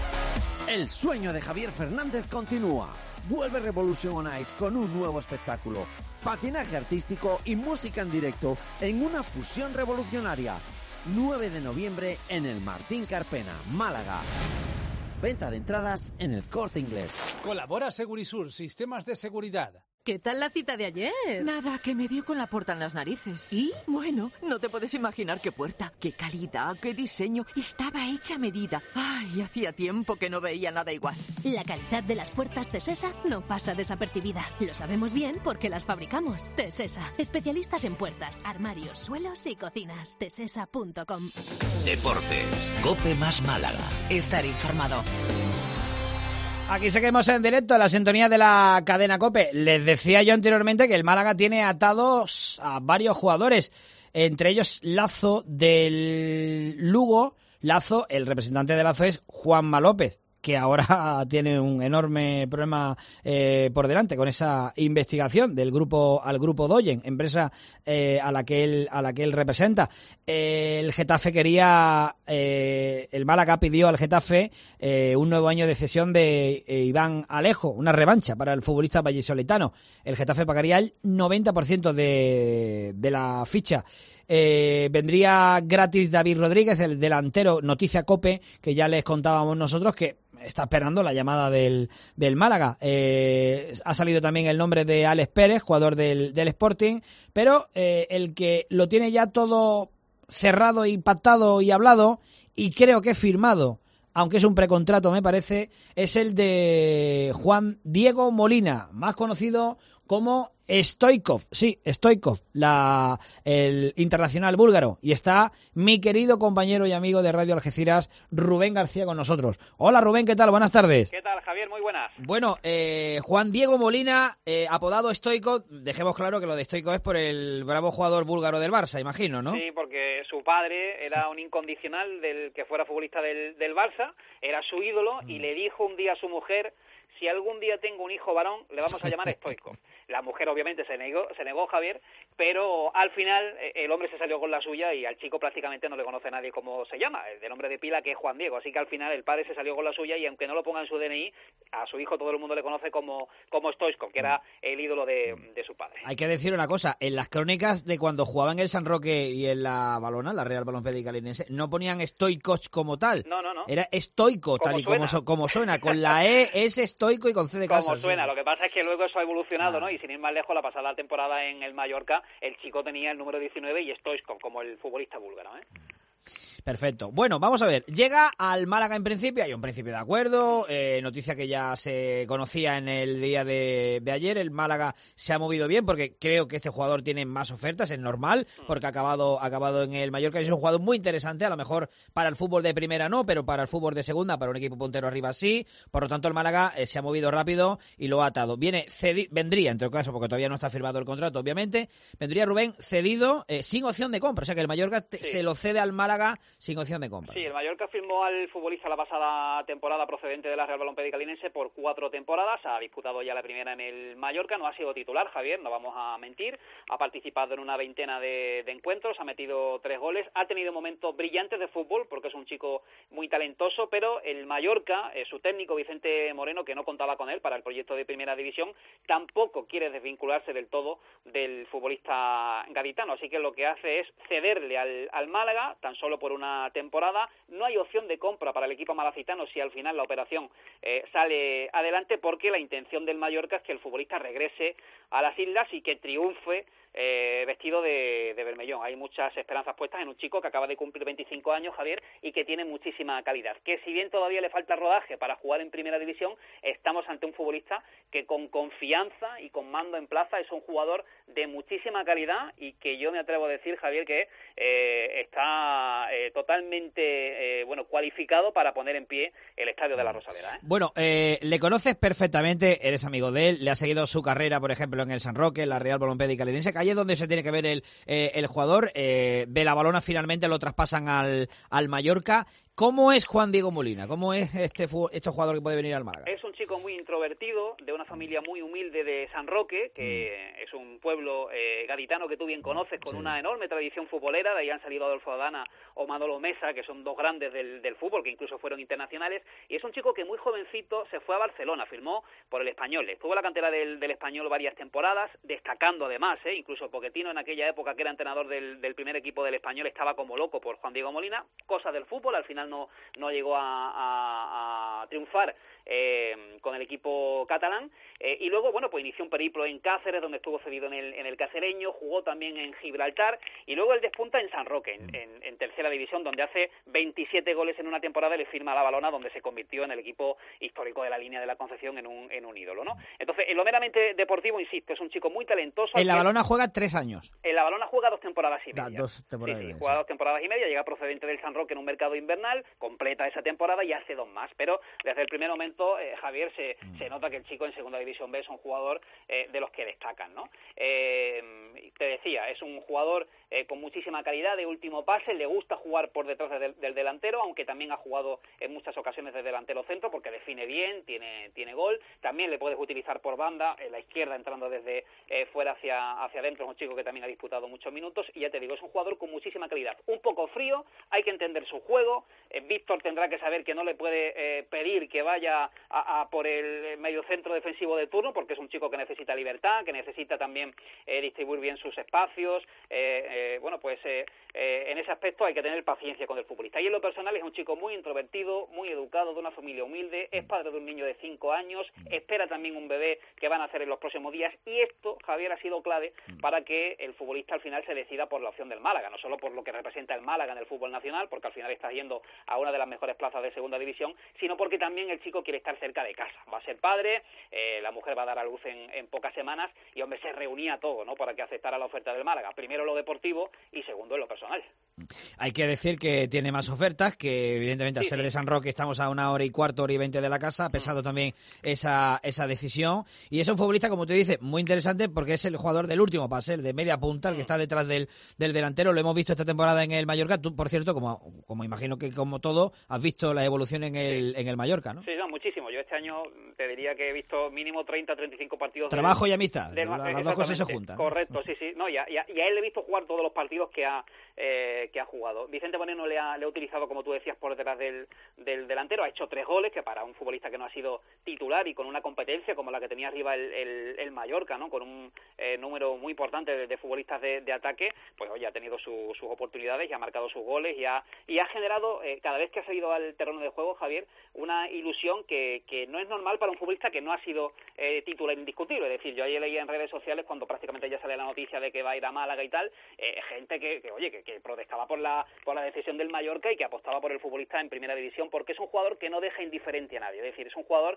El sueño de Javier Fernández continúa. Vuelve Revolution on Ice con un nuevo espectáculo. Patinaje artístico y música en directo en una fusión revolucionaria. nueve de noviembre en el Martín Carpena, Málaga. Venta de entradas en el Corte Inglés. Colabora Segurisur, sistemas de seguridad. ¿Qué tal la cita de ayer? Nada, que me dio con la puerta en las narices. ¿Y? Bueno, no te puedes imaginar qué puerta, qué calidad, qué diseño. Estaba hecha a medida. Ay, hacía tiempo que no veía nada igual. La calidad de las puertas Tesesa no pasa desapercibida. Lo sabemos bien porque las fabricamos. Tesesa, especialistas en puertas, armarios, suelos y cocinas. tesesa punto com. Deportes, COPE más Málaga. Estar informado. Aquí seguimos en directo en la sintonía de la cadena COPE. Les decía yo anteriormente que el Málaga tiene atados a varios jugadores, entre ellos Lazo del Lugo. Lazo, el representante de Lazo es Juanma López, que ahora tiene un enorme problema eh, por delante con esa investigación del grupo al grupo Doyen, empresa eh, a la que él a la que él representa. Eh, el Getafe quería, eh, el Málaga pidió al Getafe eh, un nuevo año de cesión de eh, Iván Alejo, una revancha para el futbolista vallisoletano. El Getafe pagaría el noventa por ciento de, de la ficha. Eh, vendría gratis David Rodríguez, el delantero, noticia COPE, que ya les contábamos nosotros que está esperando la llamada del, del Málaga. Eh, ha salido también el nombre de Alex Pérez, jugador del, del Sporting, pero eh, el que lo tiene ya todo cerrado y pactado y hablado, y creo que firmado, aunque es un precontrato me parece, es el de Juan Diego Molina, más conocido como Stoichkov, sí, Stoichkov, la, el internacional búlgaro. Y está mi querido compañero y amigo de Radio Algeciras, Rubén García, con nosotros. Hola Rubén, ¿qué tal? Buenas tardes. ¿Qué tal, Javier? Muy buenas. Bueno, eh, Juan Diego Molina, eh, apodado Stoichkov, dejemos claro que lo de Stoichkov es por el bravo jugador búlgaro del Barça, imagino, ¿no? Sí, porque su padre era un incondicional del que fuera futbolista del, del Barça, era su ídolo, mm. y le dijo un día a su mujer: si algún día tengo un hijo varón, le vamos a llamar Stoichkov. La mujer obviamente se negó, se negó Javier, pero al final el hombre se salió con la suya y al chico prácticamente no le conoce nadie cómo se llama, el de nombre de pila, que es Juan Diego. Así que al final el padre se salió con la suya y aunque no lo ponga en su D N I, a su hijo todo el mundo le conoce como, como Stoichkov, que era el ídolo de, de su padre. Hay que decir una cosa, en las crónicas de cuando jugaban el San Roque y en la Balona, la Real Baloncesto Linense, no ponían Stoichkov como tal. No, no, no. Era Stoico, tal y como, so, como suena, con la E, S Stoico y con C de casa. Como suena, sí, sí. Lo que pasa es que luego eso ha evolucionado, ah. ¿no? Y sin ir más lejos, la pasada temporada en el Mallorca, el chico tenía el número diecinueve y Stoichkov como el futbolista búlgaro, ¿eh? Perfecto. Bueno, vamos a ver. Llega al Málaga en principio, hay un principio de acuerdo, eh, noticia que ya se conocía en el día de, de ayer. El Málaga se ha movido bien porque creo que este jugador tiene más ofertas, es normal, porque ha acabado, ha acabado en el Mallorca. Es un jugador muy interesante, a lo mejor para el fútbol de primera no, pero para el fútbol de segunda, para un equipo puntero arriba sí. Por lo tanto, el Málaga eh, se ha movido rápido y lo ha atado. Viene cedi- vendría, en todo caso, porque todavía no está firmado el contrato, obviamente, vendría Rubén cedido eh, sin opción de compra. O sea que el Mallorca te, Sí. se lo cede al Málaga sin opción de compra. Sí, el Mallorca firmó al futbolista la pasada temporada procedente de la Real Balompédica Linense por cuatro temporadas. Ha disputado ya la primera en el Mallorca, no ha sido titular, Javier, no vamos a mentir. Ha participado en una veintena de, de encuentros, ha metido tres goles, ha tenido momentos brillantes de fútbol porque es un chico muy talentoso, pero el Mallorca, eh, su técnico Vicente Moreno, que no contaba con él para el proyecto de primera división, tampoco quiere desvincularse del todo del futbolista gaditano, así que lo que hace es cederle al, al Málaga, tan solo por una temporada. No hay opción de compra para el equipo malacitano si al final la operación eh, sale adelante, porque la intención del Mallorca es que el futbolista regrese a las islas y que triunfe eh, vestido de, de bermellón. Hay muchas esperanzas puestas en un chico que acaba de cumplir veinticinco años, Javier, y que tiene muchísima calidad. Que si bien todavía le falta rodaje para jugar en primera división, estamos ante un futbolista que con confianza y con mando en plaza es un jugador de muchísima calidad y que yo me atrevo a decir, Javier, que eh, está eh, totalmente eh, bueno cualificado para poner en pie el Estadio de la Rosaleda, ¿eh? Bueno, eh, le conoces perfectamente, eres amigo de él, le has seguido su carrera, por ejemplo, en el San Roque, en la Real Balompédica Linense, que ahí es donde se tiene que ver el, eh, el jugador. Eh, de la Balona finalmente lo traspasan al, al Mallorca. ¿Cómo es Juan Diego Molina? ¿Cómo es este, este jugador que puede venir al Málaga? Es un chico muy introvertido, de una familia muy humilde de San Roque, que mm. es un pueblo eh, gaditano que tú bien conoces, con sí. una enorme tradición futbolera. De ahí han salido Adolfo Adana o Manolo Mesa, que son dos grandes del, del fútbol, que incluso fueron internacionales. Y es un chico que muy jovencito se fue a Barcelona, firmó por el Español. Estuvo en la cantera del, del Español varias temporadas, destacando además, ¿eh? Incluso Pochettino, en aquella época que era entrenador del, del primer equipo del Español, estaba como loco por Juan Diego Molina. Cosas del fútbol, al final no, no llegó a, a, a triunfar eh, con el equipo catalán. Eh, y luego, bueno, pues inició un periplo en Cáceres, donde estuvo cedido en el, en el cacereño, jugó también en Gibraltar, y luego el despunta en San Roque, en, en, en tercera división, donde hace veintisiete goles en una temporada y le firma la Balona, donde se convirtió en el equipo histórico de la línea de la Concepción, en un, en un ídolo, ¿no? Entonces, en lo meramente deportivo, insisto, es un chico muy talentoso. En la Balona juega tres años. En la Balona juega dos temporadas y media. Da, dos temporadas sí, sí, y media, juega sí. dos temporadas y media, llega procedente del San Roque en un mercado invernal, completa esa temporada y hace dos más, pero desde el primer momento, eh, Javier, se, mm. se nota que el chico en Segunda División B es un jugador eh, de los que destacan, ¿no? Eh, te decía, es un jugador eh, con muchísima calidad, de último pase, le gusta jugar por detrás de, del, del delantero, aunque también ha jugado en muchas ocasiones de delantero centro, porque define bien, tiene, tiene gol. También le puedes utilizar por banda, en la izquierda, entrando desde eh, fuera hacia, hacia adentro. Es un chico que también ha disputado muchos minutos, y ya te digo, es un jugador con muchísima calidad. Un poco frío, hay que entender su juego. eh, Víctor tendrá que saber que no le puede eh, pedir que vaya a, a por el mediocentro defensivo de turno, porque es un chico que necesita libertad, que necesita también eh, distribuir bien sus espacios. eh, eh, bueno, pues eh, eh, en ese aspecto hay que tener paciencia con el futbolista. Y en lo personal es un chico muy introvertido, muy educado, de una familia humilde, es padre de un niño de cinco años, espera también un bebé que van a hacer en los próximos días, y esto, Javier, ha sido clave para que el futbolista al final se decida por la opción del Málaga, no solo por lo que representa el Málaga en el fútbol nacional, porque al final está yendo a una de las mejores plazas de segunda división, sino porque también el chico quiere estar cerca de casa. Va a ser padre, eh, la mujer va a dar a luz en, en pocas semanas, y hombre, se reunía todo, ¿no?, para que aceptara la oferta del Málaga. Primero lo deportivo y segundo en lo personal. Hay que decir que tiene más ofertas, que evidentemente al sí, ser sí. de San Roque estamos a una hora y cuarto, hora y veinte de la casa, ha pesado mm. también esa, esa decisión, y es un futbolista, como te dice, muy interesante, porque es el jugador del último pase, el de media punta, el que está detrás del, del delantero. Lo hemos visto esta temporada en el Mallorca. Tú, por cierto, como, como imagino que como todo, has visto la evolución en el, en el Mallorca, ¿no? Sí, no, muchísimo. Yo este año te diría que he visto mínimo treinta, treinta y cinco partidos. Trabajo del, y amistad, del, la, las dos cosas se juntan. Correcto, sí, sí. No, y a, y a, y a él le he visto jugar todos los partidos que ha eh, que ha jugado. Vicente Moreno le ha, le ha utilizado, como tú decías, por detrás del, del delantero. Ha hecho tres goles, que para un futbolista que no ha sido titular y con una competencia como la que tenía arriba el, el, el Mallorca, ¿no?, con un eh, número muy importante de, de futbolistas de, de ataque, pues oye, ha tenido su, sus oportunidades y ha marcado sus goles y ha, y ha generado eh, cada vez que ha salido al terreno de juego, Javier, una ilusión que, que no es normal para un futbolista que no ha sido eh, titular indiscutible. Es decir, yo ayer leía en redes sociales, cuando prácticamente ya sale la noticia de que va a ir a Málaga y tal, eh, gente que, que oye, que, que protestaba por la por la decisión del Mallorca y que apostaba por el futbolista en primera división, porque es un jugador que no deja indiferente a nadie. Es decir, es un jugador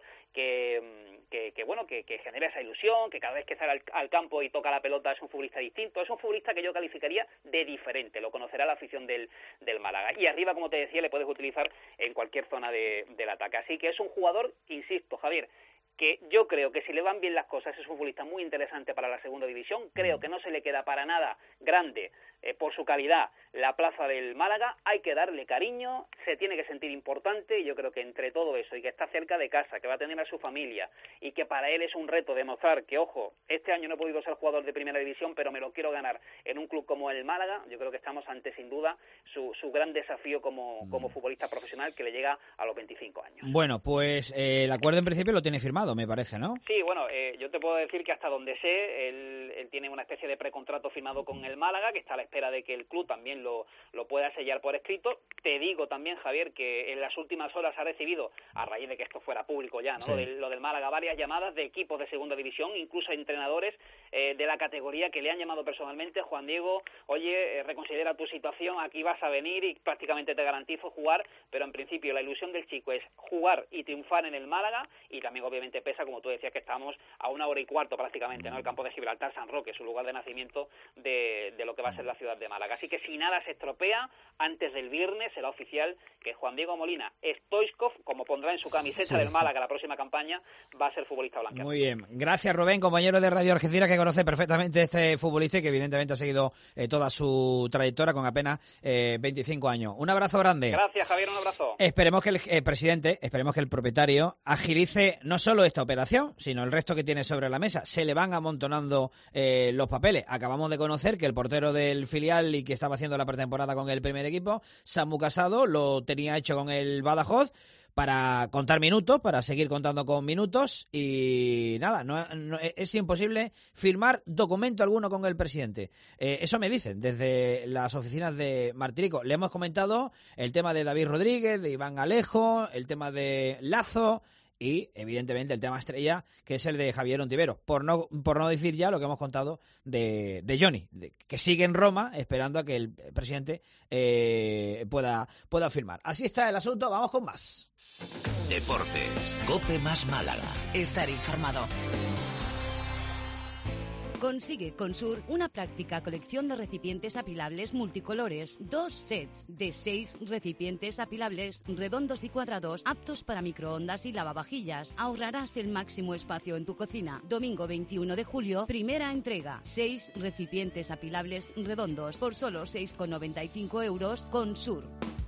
que, que, que bueno, que, que genera esa ilusión, que cada vez que sale al, al campo y toca la pelota es un futbolista distinto, es un futbolista que yo calificaría de diferente, lo conocerá la afición del, del Málaga. Y arriba, como te decía, le puedes utilizar en cualquier zona de, del ataque. Así que es un jugador, insisto, Javier, que yo creo que si le van bien las cosas es un futbolista muy interesante para la segunda división. Creo que no se le queda para nada grande eh, por su calidad la plaza del Málaga. Hay que darle cariño, se tiene que sentir importante, y yo creo que entre todo eso y que está cerca de casa, que va a tener a su familia y que para él es un reto demostrar que, ojo, este año no he podido ser jugador de primera división, pero me lo quiero ganar en un club como el Málaga. Yo creo que estamos ante, sin duda, su, su gran desafío como, como futbolista profesional, que le llega a los veinticinco años. Bueno, pues eh, el acuerdo en principio lo tiene firmado, me parece, ¿no? Sí, bueno, eh, yo te puedo decir que hasta donde sé, él, él tiene una especie de precontrato firmado con el Málaga, que está a la espera de que el club también lo, lo pueda sellar por escrito. Te digo también, Javier, que en las últimas horas ha recibido, a raíz de que esto fuera público ya, ¿no? Sí. Lo, del, lo del Málaga, varias llamadas de equipos de segunda división, incluso entrenadores eh, de la categoría que le han llamado personalmente: Juan Diego, oye, eh, reconsidera tu situación, aquí vas a venir y prácticamente te garantizo jugar, pero en principio la ilusión del chico es jugar y triunfar en el Málaga, y también obviamente pesa, como tú decías, que estamos a una hora y cuarto prácticamente, ¿no? El campo de Gibraltar, San Roque, su lugar de nacimiento de, de lo que va a ser la ciudad de Málaga. Así que si nada se estropea, antes del viernes será oficial que Juan Diego Molina Stoichkov, como pondrá en su camiseta sí. del Málaga la próxima campaña, va a ser futbolista blanco. Muy bien. Gracias, Rubén, compañero de Radio Algeciras, que conoce perfectamente este futbolista y que evidentemente ha seguido eh, toda su trayectoria con apenas eh, veinticinco años. Un abrazo grande. Gracias, Javier, un abrazo. Esperemos que el eh, presidente, esperemos que el propietario agilice no solo esta operación, sino el resto que tiene sobre la mesa. Se le van amontonando eh, los papeles. Acabamos de conocer que el portero del filial y que estaba haciendo la pretemporada con el primer equipo, Samu Casado, lo tenía hecho con el Badajoz para contar minutos, para seguir contando con minutos, y nada, no, no es imposible firmar documento alguno con el presidente. Eh, eso me dicen desde las oficinas de Martirico. Le hemos comentado el tema de David Rodríguez, de Iván Alejo, el tema de Lazo y, evidentemente, el tema estrella, que es el de Javier Ontiveros. Por no por no decir ya lo que hemos contado de, de Johnny, de, que sigue en Roma esperando a que el presidente eh, pueda, pueda firmar. Así está el asunto, vamos con más. Deportes, COPE más Málaga. Estar informado. Consigue con Sur una práctica colección de recipientes apilables multicolores, dos sets de seis recipientes apilables redondos y cuadrados aptos para microondas y lavavajillas. Ahorrarás el máximo espacio en tu cocina. Domingo veintiuno de julio, primera entrega. Seis recipientes apilables redondos por solo seis con noventa y cinco euros con Sur.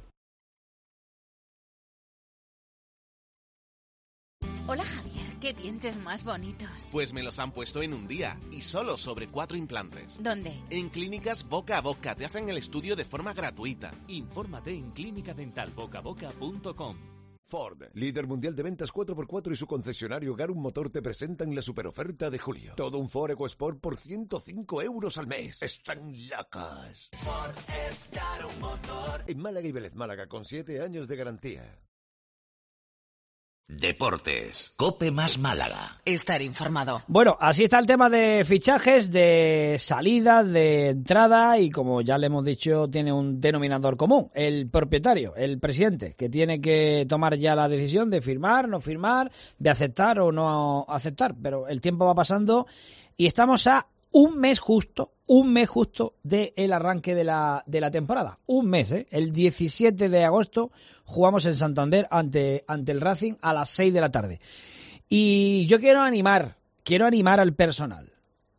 Hola, Javier, qué dientes más bonitos. Pues me los han puesto en un día y solo sobre cuatro implantes. ¿Dónde? En Clínicas Boca a Boca. Te hacen el estudio de forma gratuita. Infórmate en clínica dental boca a boca punto com. Ford, líder mundial de ventas cuatro por cuatro, y su concesionario Garum Motor te presentan la superoferta de julio. Todo un Ford EcoSport por ciento cinco euros al mes. ¡Están locas! Ford es Garum Motor. En Málaga y Vélez Málaga, con siete años de garantía. Deportes, COPE más Málaga. Estar informado. Bueno, así está el tema de fichajes, de salida, de entrada, y como ya le hemos dicho, tiene un denominador común: el propietario, el presidente, que tiene que tomar ya la decisión de firmar, no firmar, de aceptar o no aceptar. Pero el tiempo va pasando y estamos a un mes justo, un mes justo del arranque de la, de la temporada. Un mes, ¿eh? El diecisiete de agosto jugamos en Santander ante, ante el Racing a las seis de la tarde. Y yo quiero animar, quiero animar al personal.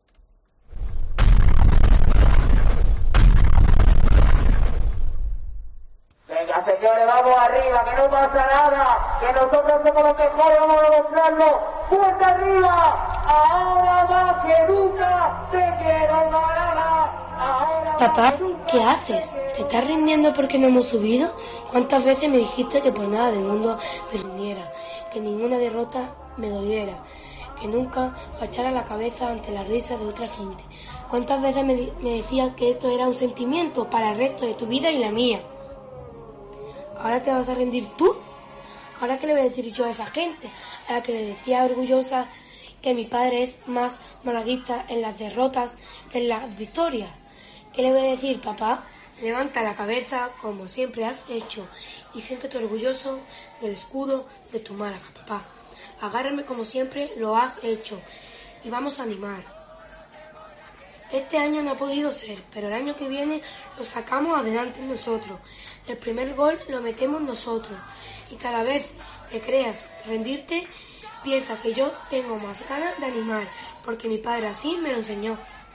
Venga, señores, vamos arriba, que no pasa nada, que nosotros somos los mejores, vamos a demostrarlo. ¡Fuerte arriba! Ahora más que nunca te quiero, Málaga. Ahora Papá, ¿qué haces? ¿Te estás rindiendo porque no hemos subido? ¿Cuántas veces me dijiste que por nada del mundo me rindiera? Que ninguna derrota me doliera, que nunca agachara la cabeza ante la risa de otra gente. ¿Cuántas veces me, me decías que esto era un sentimiento para el resto de tu vida y la mía? ¿Ahora te vas a rendir tú? ¿Ahora qué le voy a decir yo a esa gente? A la que le decía orgullosa que mi padre es más malaguista en las derrotas que en las victorias. ¿Qué le voy a decir, papá? Levanta la cabeza como siempre has hecho y siéntete orgulloso del escudo de tu Málaga, papá. Agárrame como siempre lo has hecho y vamos a animar. Este año no ha podido ser, pero el año que viene lo sacamos adelante nosotros. El primer gol lo metemos nosotros. Y cada vez que creas rendirte, piensa que yo tengo más ganas de animar, porque mi padre así me lo enseñó.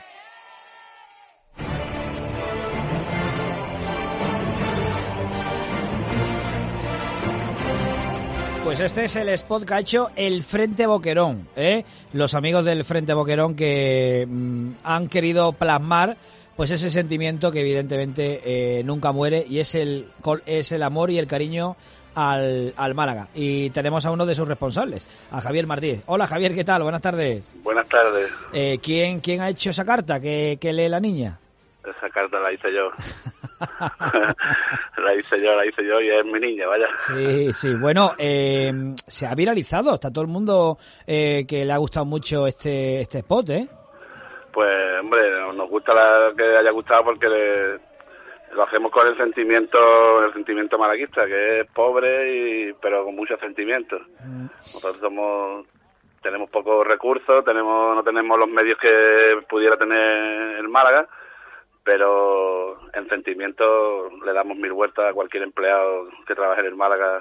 Pues este es el spot que ha hecho el Frente Boquerón, ¿eh? Los amigos del Frente Boquerón que mmm, han querido plasmar pues ese sentimiento que evidentemente eh, nunca muere y es el es el amor y el cariño al, al Málaga. Y tenemos a uno de sus responsables, a Javier Martínez. Hola Javier, ¿qué tal? Buenas tardes. Buenas tardes. Eh, ¿quién, ¿Quién ha hecho esa carta que, que lee la niña? Esa carta la hice yo. la hice yo, la hice yo y es mi niña, vaya. Sí, sí. Bueno, eh, se ha viralizado. Está todo el mundo eh, que le ha gustado mucho este este spot, ¿eh? Pues, hombre, nos gusta la, que haya gustado porque le, lo hacemos con el sentimiento el sentimiento malaguista, que es pobre y pero con muchos sentimientos. Mm. Nosotros somos tenemos pocos recursos, tenemos no tenemos los medios que pudiera tener el Málaga, pero en sentimiento le damos mil vueltas a cualquier empleado que trabaje en el Málaga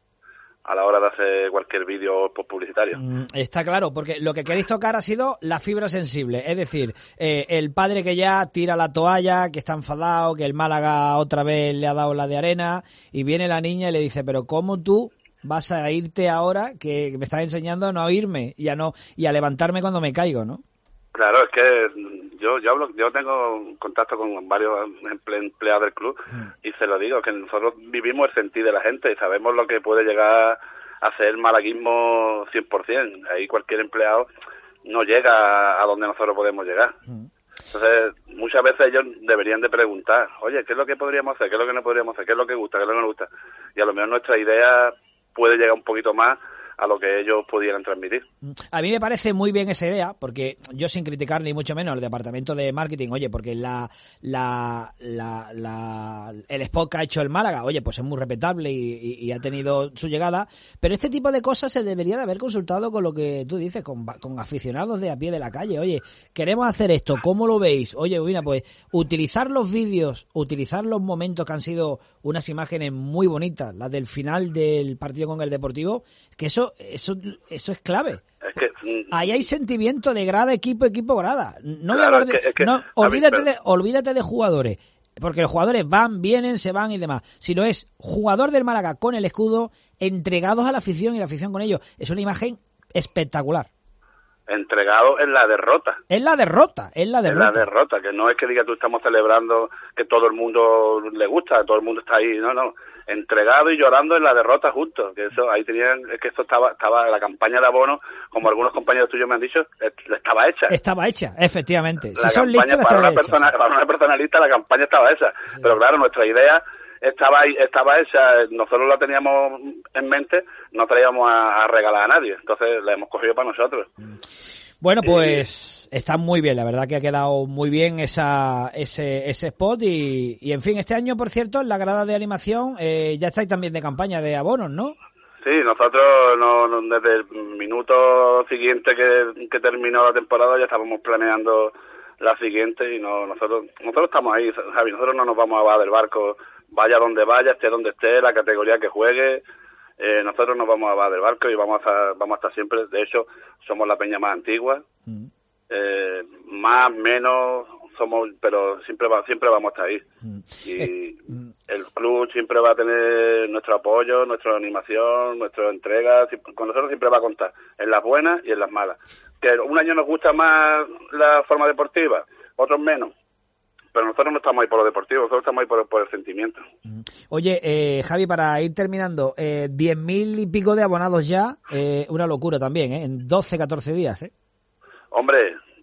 a la hora de hacer cualquier vídeo publicitario. Mm, está claro, porque lo que queréis tocar ha sido la fibra sensible, es decir, eh, el padre que ya tira la toalla, que está enfadado, que el Málaga otra vez le ha dado la de arena, y viene la niña y le dice, pero ¿cómo tú vas a irte ahora que me estás enseñando a no irme y a, no, y a levantarme cuando me caigo, ¿no? Claro, es que yo yo hablo, yo tengo contacto con varios empleados del club y se lo digo, que nosotros vivimos el sentir de la gente y sabemos lo que puede llegar a ser el malaguismo cien por ciento. Ahí cualquier empleado no llega a donde nosotros podemos llegar. Entonces, muchas veces ellos deberían de preguntar, oye, ¿qué es lo que podríamos hacer? ¿Qué es lo que no podríamos hacer? ¿Qué es lo que gusta? ¿Qué es lo que no gusta? Y a lo mejor nuestra idea puede llegar un poquito más a lo que ellos pudieran transmitir. A mí me parece muy bien esa idea, porque yo sin criticar ni mucho menos al departamento de marketing, oye, porque la, la, la, la el spot que ha hecho el Málaga, oye, pues es muy respetable y, y, y ha tenido su llegada, pero este tipo de cosas se debería de haber consultado con lo que tú dices, con, con aficionados de a pie de la calle. Oye, queremos hacer esto, ¿cómo lo veis? Oye, mira, pues utilizar los vídeos, utilizar los momentos que han sido unas imágenes muy bonitas, las del final del partido con el Deportivo, que eso Eso, eso es clave. Es que, mm, ahí hay sentimiento de grada, equipo, equipo, grada. No voy claro, a hablar de, es que, es que, no, olvídate, ver, de, olvídate de jugadores, porque los jugadores van, vienen, se van y demás. Sino es jugador del Málaga con el escudo, entregados a la afición y la afición con ellos. Es una imagen espectacular. Entregado en la derrota. Es la derrota, es la derrota. Es la derrota, que no es que diga tú estamos celebrando que todo el mundo le gusta, todo el mundo está ahí, no, no. Entregado y llorando en la derrota justo, que eso ahí tenían, es que esto estaba, estaba la campaña de abono, como algunos compañeros tuyos me han dicho, estaba hecha. Estaba hecha, efectivamente. La si son campaña, listos, para, una hecha, persona, sí. para una persona lista la campaña estaba hecha, sí. Pero claro, nuestra idea estaba ahí, estaba hecha, nosotros la teníamos en mente, no traíamos a, a regalar a nadie, entonces la hemos cogido para nosotros. Bueno, pues eh, está muy bien, la verdad que ha quedado muy bien esa ese ese spot y, y en fin, este año, por cierto, en la grada de animación eh, ya estáis también de campaña de abonos, ¿no? Sí, nosotros no, no, desde el minuto siguiente que, que terminó la temporada ya estábamos planeando la siguiente y no nosotros nosotros estamos ahí, Javi, nosotros no nos vamos a bajar del barco, vaya donde vaya, esté donde esté, la categoría que juegue. Eh, nosotros nos vamos a bajar del barco y vamos a estar, vamos a estar siempre. De hecho, somos la peña más antigua, mm. eh, más, menos, somos, pero siempre va, siempre vamos a estar ahí. Mm. Y eh, mm. el club siempre va a tener nuestro apoyo, nuestra animación, nuestra entrega. Con nosotros siempre va a contar, en las buenas y en las malas. Que un año nos gusta más la forma deportiva, otros menos. Pero nosotros no estamos ahí por lo deportivo, nosotros estamos ahí por, por el sentimiento. Oye, eh, Javi, para ir terminando, eh, diez mil y pico de abonados ya, eh, una locura también, ¿eh? En doce, catorce días, ¿eh? Hombre,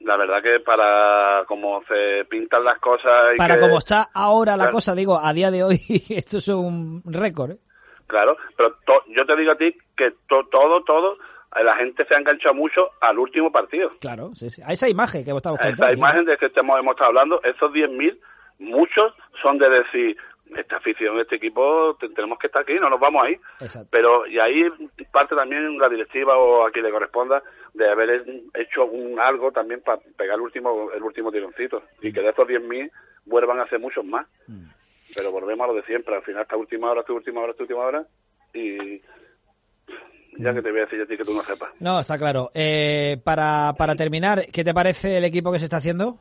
la verdad que para como se pintan las cosas... Y para que, como está ahora la claro, cosa, digo, a día de hoy, esto es un récord, ¿eh? Claro, pero to, yo te digo a ti que to, todo, todo, la gente se ha enganchado mucho al último partido. Claro, sí, sí. A esa imagen que estamos A contando. esa imagen de que estamos, hemos estado hablando, esos diez mil, muchos son de decir, esta afición, este equipo, te, tenemos que estar aquí, no nos vamos ahí. Exacto. Pero, y ahí parte también la directiva o a quien le corresponda de haber hecho un algo también para pegar el último el último tironcito. Y que de esos diez mil vuelvan a ser muchos más. Mm. Pero volvemos a lo de siempre, al final esta última hora, esta última hora, esta última hora, y ya que te voy a decir a ti que tú no sepas. No, está claro. Eh, para, para terminar, ¿qué te parece el equipo que se está haciendo?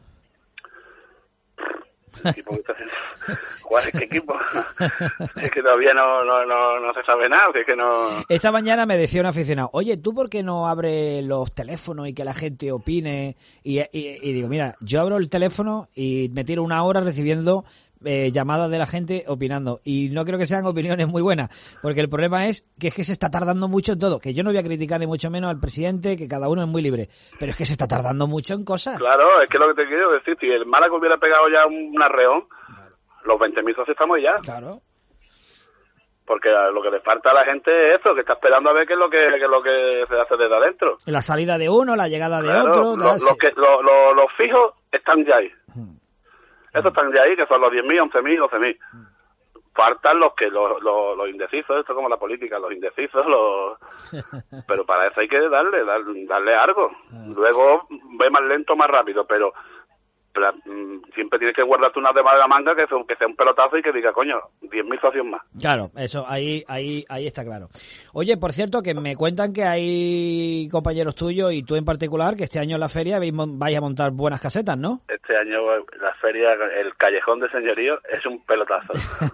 El equipo que está haciendo... ¿Cuál es qué equipo? Es que todavía no, no, no, no se sabe nada, es que no... Esta mañana me decía un aficionado, oye, ¿tú por qué no abres los teléfonos y que la gente opine? Y, y, y digo, mira, yo abro el teléfono y me tiro una hora recibiendo... Eh, llamadas de la gente opinando, y no creo que sean opiniones muy buenas, porque el problema es que es que se está tardando mucho en todo, que yo no voy a criticar ni mucho menos al presidente, que cada uno es muy libre, pero es que se está tardando mucho en cosas. Claro, es que lo que te quiero decir, si el Málaga hubiera pegado ya un arreón, claro, los veinte mil socios estamos ya. Claro. Porque lo que le falta a la gente es eso, que está esperando a ver qué es lo que, qué es lo que se hace desde adentro. La salida de uno, la llegada de claro, otro. Los lo que, lo, lo, los fijos están ya ahí. Hmm. Esos están de ahí, que son los diez mil, once mil, doce mil. Faltan los que los, los, los indecisos, esto es como la política, los indecisos, los... pero para eso hay que darle, darle, darle algo. Luego ve más lento, más rápido, pero, pero siempre tienes que guardarte una debajo de la manga que sea, que sea un pelotazo y que diga, coño, diez mil socios más. Claro, eso, ahí, ahí, ahí está claro. Oye, por cierto, que me cuentan que hay compañeros tuyos y tú en particular, que este año en la feria vais a montar buenas casetas, ¿no? Este año la feria, el Callejón de Señorío, es un pelotazo.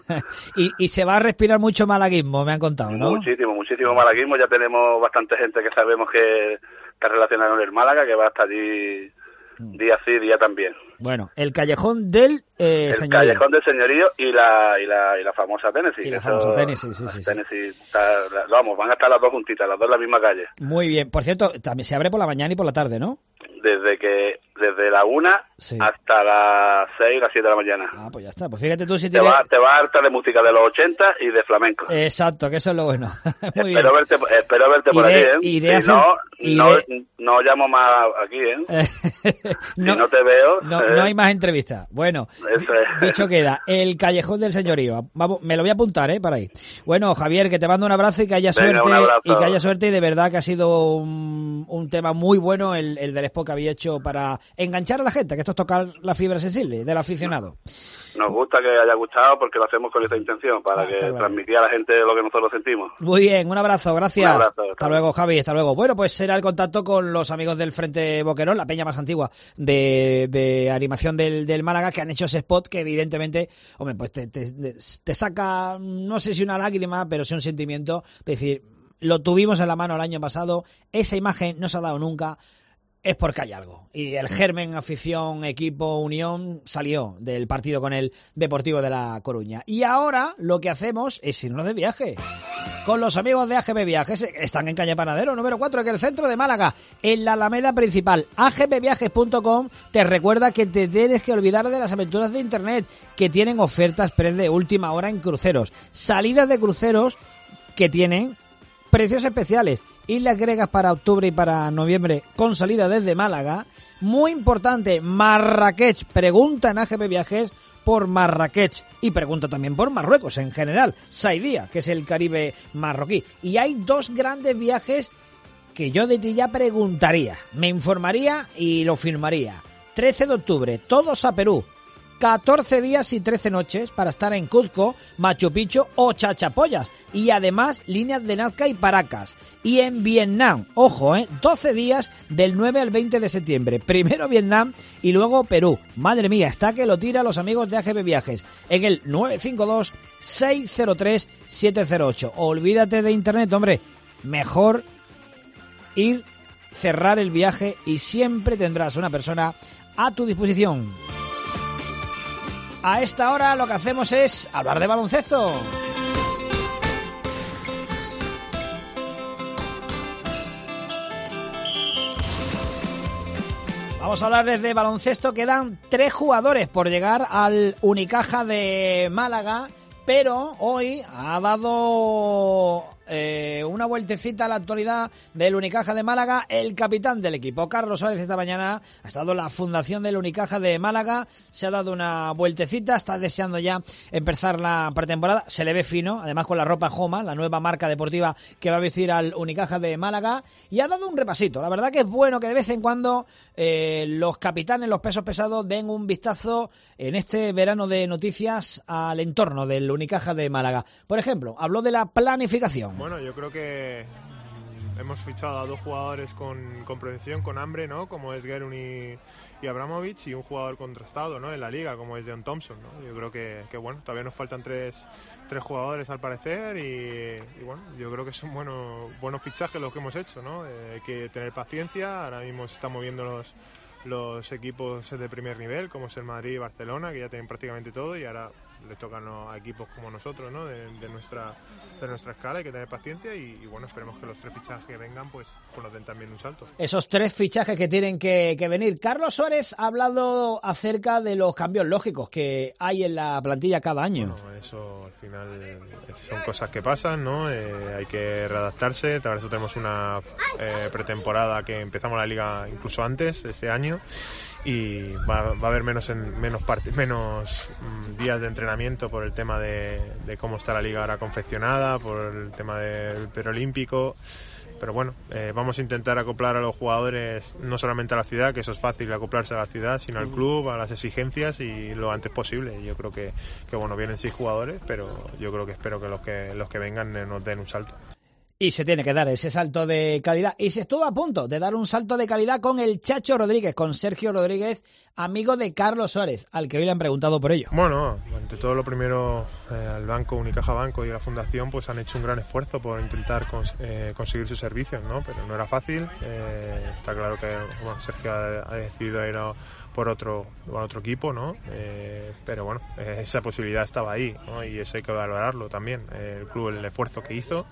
y, y se va a respirar mucho malaguismo, me han contado, ¿no? Muchísimo, muchísimo malaguismo. Ya tenemos bastante gente que sabemos que está relacionada con el Málaga, que va a estar allí día sí, día también. Bueno, el Callejón del eh, el Señorío. Callejón del Señorío y la y la, y la famosa Tennessee. Y la Eso, famosa Tennessee, sí, sí. Tennessee sí. Está, vamos, van a estar las dos juntitas, las dos en la misma calle. Muy bien. Por cierto, también se abre por la mañana y por la tarde, ¿no? Desde que desde la una sí. hasta las seis, las siete de la mañana. Ah, pues ya está. Pues fíjate tú si te tienes... va, te va harta de música de los ochenta y de flamenco. Exacto, que eso es lo bueno. Muy espero, bien. Verte, espero verte por iré, aquí, ¿eh? Iré si a hacer... no, iré... no, no llamo más aquí, ¿eh? no, si no te veo... No, eh. no hay más entrevistas. Bueno, eso es. Dicho queda, el Callejón del Señorío. Vamos, me lo voy a apuntar, ¿eh? Para ahí. Bueno, Javier, que te mando un abrazo y que haya Venga, suerte. Y que haya suerte y de verdad que ha sido un, un tema muy bueno el, el del spot que había hecho para enganchar a la gente, que esto es tocar la fibra sensible del aficionado. Nos gusta que haya gustado porque lo hacemos con esta intención, para ah, que claro. transmitir a la gente lo que nosotros sentimos. Muy bien, un abrazo, gracias. Un abrazo, hasta luego, Javi, hasta luego. Bueno, pues será el contacto con los amigos del Frente Boquerón, la peña más antigua de, de animación del, del Málaga, que han hecho ese spot que evidentemente, hombre, pues te, te, te saca, no sé si una lágrima, pero sí un sentimiento, es decir, lo tuvimos en la mano el año pasado, esa imagen no se ha dado nunca, es porque hay algo. Y el germen, afición, equipo, unión, salió del partido con el Deportivo de La Coruña. Y ahora lo que hacemos es irnos de viaje. Con los amigos de A G B Viajes, están en calle Panadero, número cuatro, que es el centro de Málaga, en la Alameda principal. A G B viajes punto com te recuerda que te tienes que olvidar de las aventuras de internet, que tienen ofertas pre de última hora en cruceros. Salidas de cruceros que tienen precios especiales. Islas griegas para octubre y para noviembre con salida desde Málaga. Muy importante, Marrakech. Pregunta en A G B Viajes por Marrakech y pregunta también por Marruecos en general. Saidía, que es el Caribe marroquí. Y hay dos grandes viajes que yo de ti ya preguntaría, me informaría y lo firmaría. trece de octubre, todos a Perú. catorce días y trece noches para estar en Cuzco, Machu Picchu o Chachapoyas. Y además líneas de Nazca y Paracas. Y en Vietnam, ojo, eh, doce días del nueve al veinte de septiembre. Primero Vietnam y luego Perú. Madre mía, está que lo tira los amigos de A G B Viajes. En el nueve cinco dos, seis cero tres, siete cero ocho. Olvídate de internet, hombre. Mejor ir, cerrar el viaje y siempre tendrás una persona a tu disposición. A esta hora lo que hacemos es hablar de baloncesto. Vamos a hablarles de baloncesto. Quedan tres jugadores por llegar al Unicaja de Málaga, pero hoy ha dado eh, una vueltecita a la actualidad del Unicaja de Málaga el capitán del equipo, Carlos Suárez. Esta mañana ha estado en la fundación del Unicaja de Málaga, se ha dado una vueltecita, está deseando ya empezar la pretemporada, se le ve fino, además con la ropa Joma, la nueva marca deportiva que va a vestir al Unicaja de Málaga, y ha dado un repasito. La verdad que es bueno que de vez en cuando eh, los capitanes, los pesos pesados, den un vistazo en este verano de noticias al entorno del Unicaja de Málaga. Por ejemplo, habló de la planificación. Bueno, yo creo que hemos fichado a dos jugadores con, con proyección, con hambre, ¿no? Como es Gerun y, y Abramovich, y un jugador contrastado, ¿no? En la liga, como es John Thompson, ¿no? Yo creo que, que bueno, todavía nos faltan tres, tres jugadores al parecer y, y bueno, yo creo que son buenos, buenos fichajes los que hemos hecho, ¿no? Eh, hay que tener paciencia. Ahora mismo se están moviendo los los equipos de primer nivel, como es el Madrid y Barcelona, que ya tienen prácticamente todo, y ahora les tocan a equipos como nosotros, ¿no? De, de nuestra de nuestra escala. Hay que tener paciencia y, y bueno, esperemos que los tres fichajes que vengan pues, pues nos den también un salto. Esos tres fichajes que tienen que, que venir. Carlos Suárez ha hablado acerca de los cambios lógicos que hay en la plantilla cada año. Bueno, eso al final eh, son cosas que pasan, ¿no? Eh, hay que readaptarse. Para eso tenemos una eh, pretemporada que empezamos la liga incluso antes, este año, y va, va a haber menos en, menos part- menos mm, días de entrenamiento por el tema de, de cómo está la liga ahora confeccionada, por el tema del preolímpico. Pero bueno, eh, vamos a intentar acoplar a los jugadores no solamente a la ciudad, que eso es fácil, acoplarse a la ciudad, sino al club, a las exigencias, y lo antes posible. Yo creo que, que bueno, vienen seis jugadores, pero yo creo que espero que los que los que vengan nos den un salto. Y se tiene que dar ese salto de calidad. Y se estuvo a punto de dar un salto de calidad con el Chacho Rodríguez, con Sergio Rodríguez, amigo de Carlos Suárez, al que hoy le han preguntado por ello. Bueno, ante todo lo primero, eh, al banco, Unicaja Banco y la fundación, pues han hecho un gran esfuerzo por intentar cons- eh, conseguir sus servicios, ¿no? Pero no era fácil. Eh, está claro que bueno, Sergio ha, ha decidido ir a, por otro, por otro equipo, ¿no? Eh, pero bueno, eh, esa posibilidad estaba ahí, ¿no? Y eso hay que valorarlo también. Eh, el club, el esfuerzo que hizo.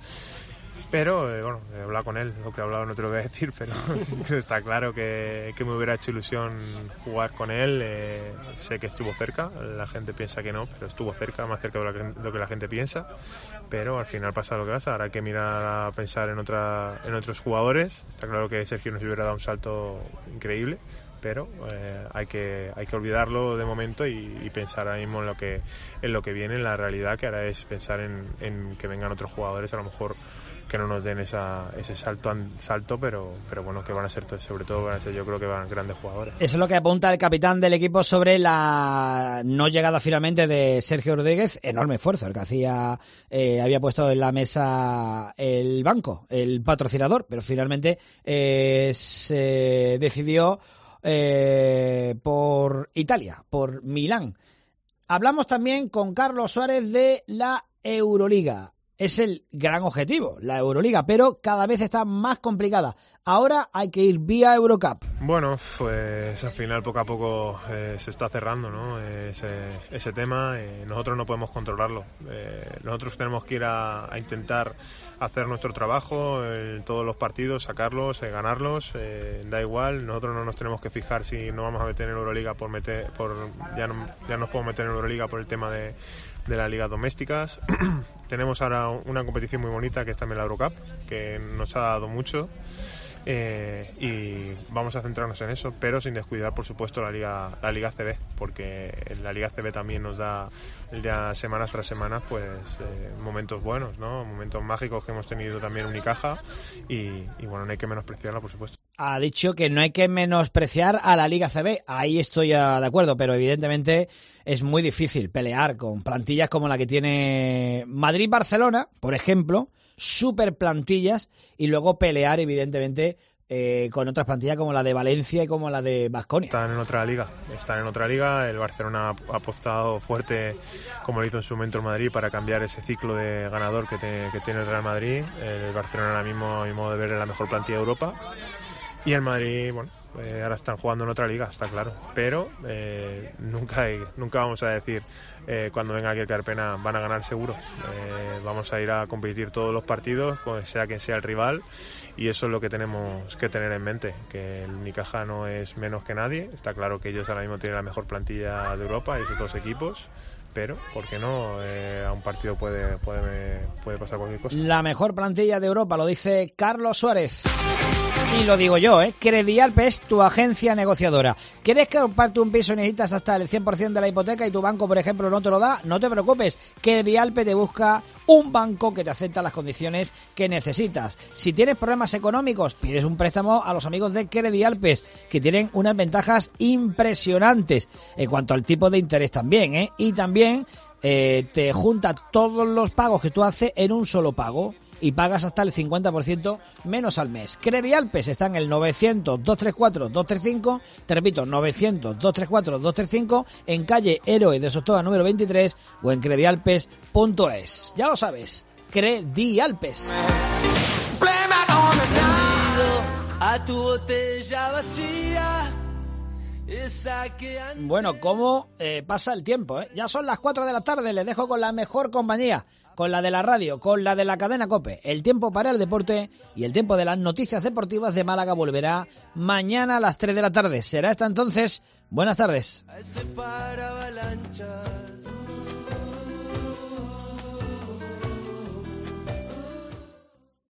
Pero, eh, bueno, he hablado con él, lo que he hablado no te lo voy a decir, pero está claro que, que me hubiera hecho ilusión jugar con él. Eh, sé que estuvo cerca, la gente piensa que no, pero estuvo cerca, más cerca de lo que, lo que la gente piensa. Pero al final pasa lo que pasa, ahora hay que mirar a pensar en, otra, en otros jugadores. Está claro que Sergio nos hubiera dado un salto increíble, pero eh, hay que hay que olvidarlo de momento y, y pensar ahora mismo en lo que en lo que viene, en la realidad, que ahora es pensar en, en que vengan otros jugadores, a lo mejor que no nos den esa, ese salto salto pero pero bueno, que van a ser, sobre todo van a ser, yo creo que van grandes jugadores. Eso es lo que apunta el capitán del equipo sobre la no llegada finalmente de Sergio Rodríguez. Enorme esfuerzo el que hacía, eh, había puesto en la mesa el banco, el patrocinador, pero finalmente eh, se decidió eh, por Italia, por Milán. Hablamos también con Carlos Suárez de la Euroliga. Es el gran objetivo, la Euroliga, pero cada vez está más complicada. Ahora hay que ir vía Eurocup. Bueno, pues al final poco a poco eh, se está cerrando, ¿no? Ese, ese tema. Eh, nosotros no podemos controlarlo. Eh, nosotros tenemos que ir a, a intentar hacer nuestro trabajo en todos los partidos, sacarlos, eh, ganarlos. Eh, da igual, nosotros no nos tenemos que fijar si no vamos a meter en Euroliga por meter, por ya no ya nos podemos meter en Euroliga por el tema de de las ligas domésticas. Tenemos ahora una competición muy bonita que es también la Eurocup, que nos ha dado mucho, eh, y vamos a centrarnos en eso, pero sin descuidar, por supuesto, la liga la liga C B, porque la liga C B también nos da ya semanas tras semanas pues eh, momentos buenos, ¿no? Momentos mágicos que hemos tenido también en Unicaja, y, y bueno, no hay que menospreciarla, por supuesto. Ha dicho que no hay que menospreciar a la Liga C B. Ahí estoy de acuerdo, pero evidentemente es muy difícil pelear con plantillas como la que tiene Madrid-Barcelona, por ejemplo, super plantillas, y luego pelear, evidentemente, eh, con otras plantillas como la de Valencia y como la de Baskonia. Están en otra liga, están en otra liga. El Barcelona ha apostado fuerte, como lo hizo en su momento el Madrid, para cambiar ese ciclo de ganador que, te, que tiene el Real Madrid. El Barcelona ahora mismo, a mi modo de ver, es la mejor plantilla de Europa. Y el Madrid, bueno, eh, ahora están jugando en otra liga, está claro, pero eh, nunca hay, nunca vamos a decir eh, cuando venga aquí el Carpena van a ganar seguro. Eh, vamos a ir a competir todos los partidos, sea quien sea el rival, y eso es lo que tenemos que tener en mente, que el Unicaja no es menos que nadie. Está claro que ellos ahora mismo tienen la mejor plantilla de Europa, esos dos equipos, pero, ¿por qué no? Eh, a un partido puede, puede, puede pasar cualquier cosa. La mejor plantilla de Europa, lo dice Carlos Suárez. Y lo digo yo, ¿eh? Credialpe es tu agencia negociadora. ¿Quieres que comparte un piso y necesitas hasta el cien por ciento de la hipoteca y tu banco, por ejemplo, no te lo da? No te preocupes. Credialpe te busca un banco que te acepta las condiciones que necesitas. Si tienes problemas económicos, pides un préstamo a los amigos de Credialpe, que tienen unas ventajas impresionantes en cuanto al tipo de interés también, ¿eh? Y también eh, te junta todos los pagos que tú haces en un solo pago y pagas hasta el cincuenta por ciento menos al mes. Credialpes está en el novecientos, doscientos treinta y cuatro, doscientos treinta y cinco, te repito, novecientos, doscientos treinta y cuatro, doscientos treinta y cinco, en calle Héroe de Sotoa número veintitrés o en credialpes punto es. Ya lo sabes, Credialpes. A tu botella vacía. Bueno, ¿cómo eh, pasa el tiempo? ¿eh? Ya son las cuatro de la tarde, les dejo con la mejor compañía, con la de la radio, con la de la cadena COPE. El tiempo para el deporte y el tiempo de las noticias deportivas de Málaga volverá mañana a las tres de la tarde. Será hasta entonces. Buenas tardes. Ese para avalancha.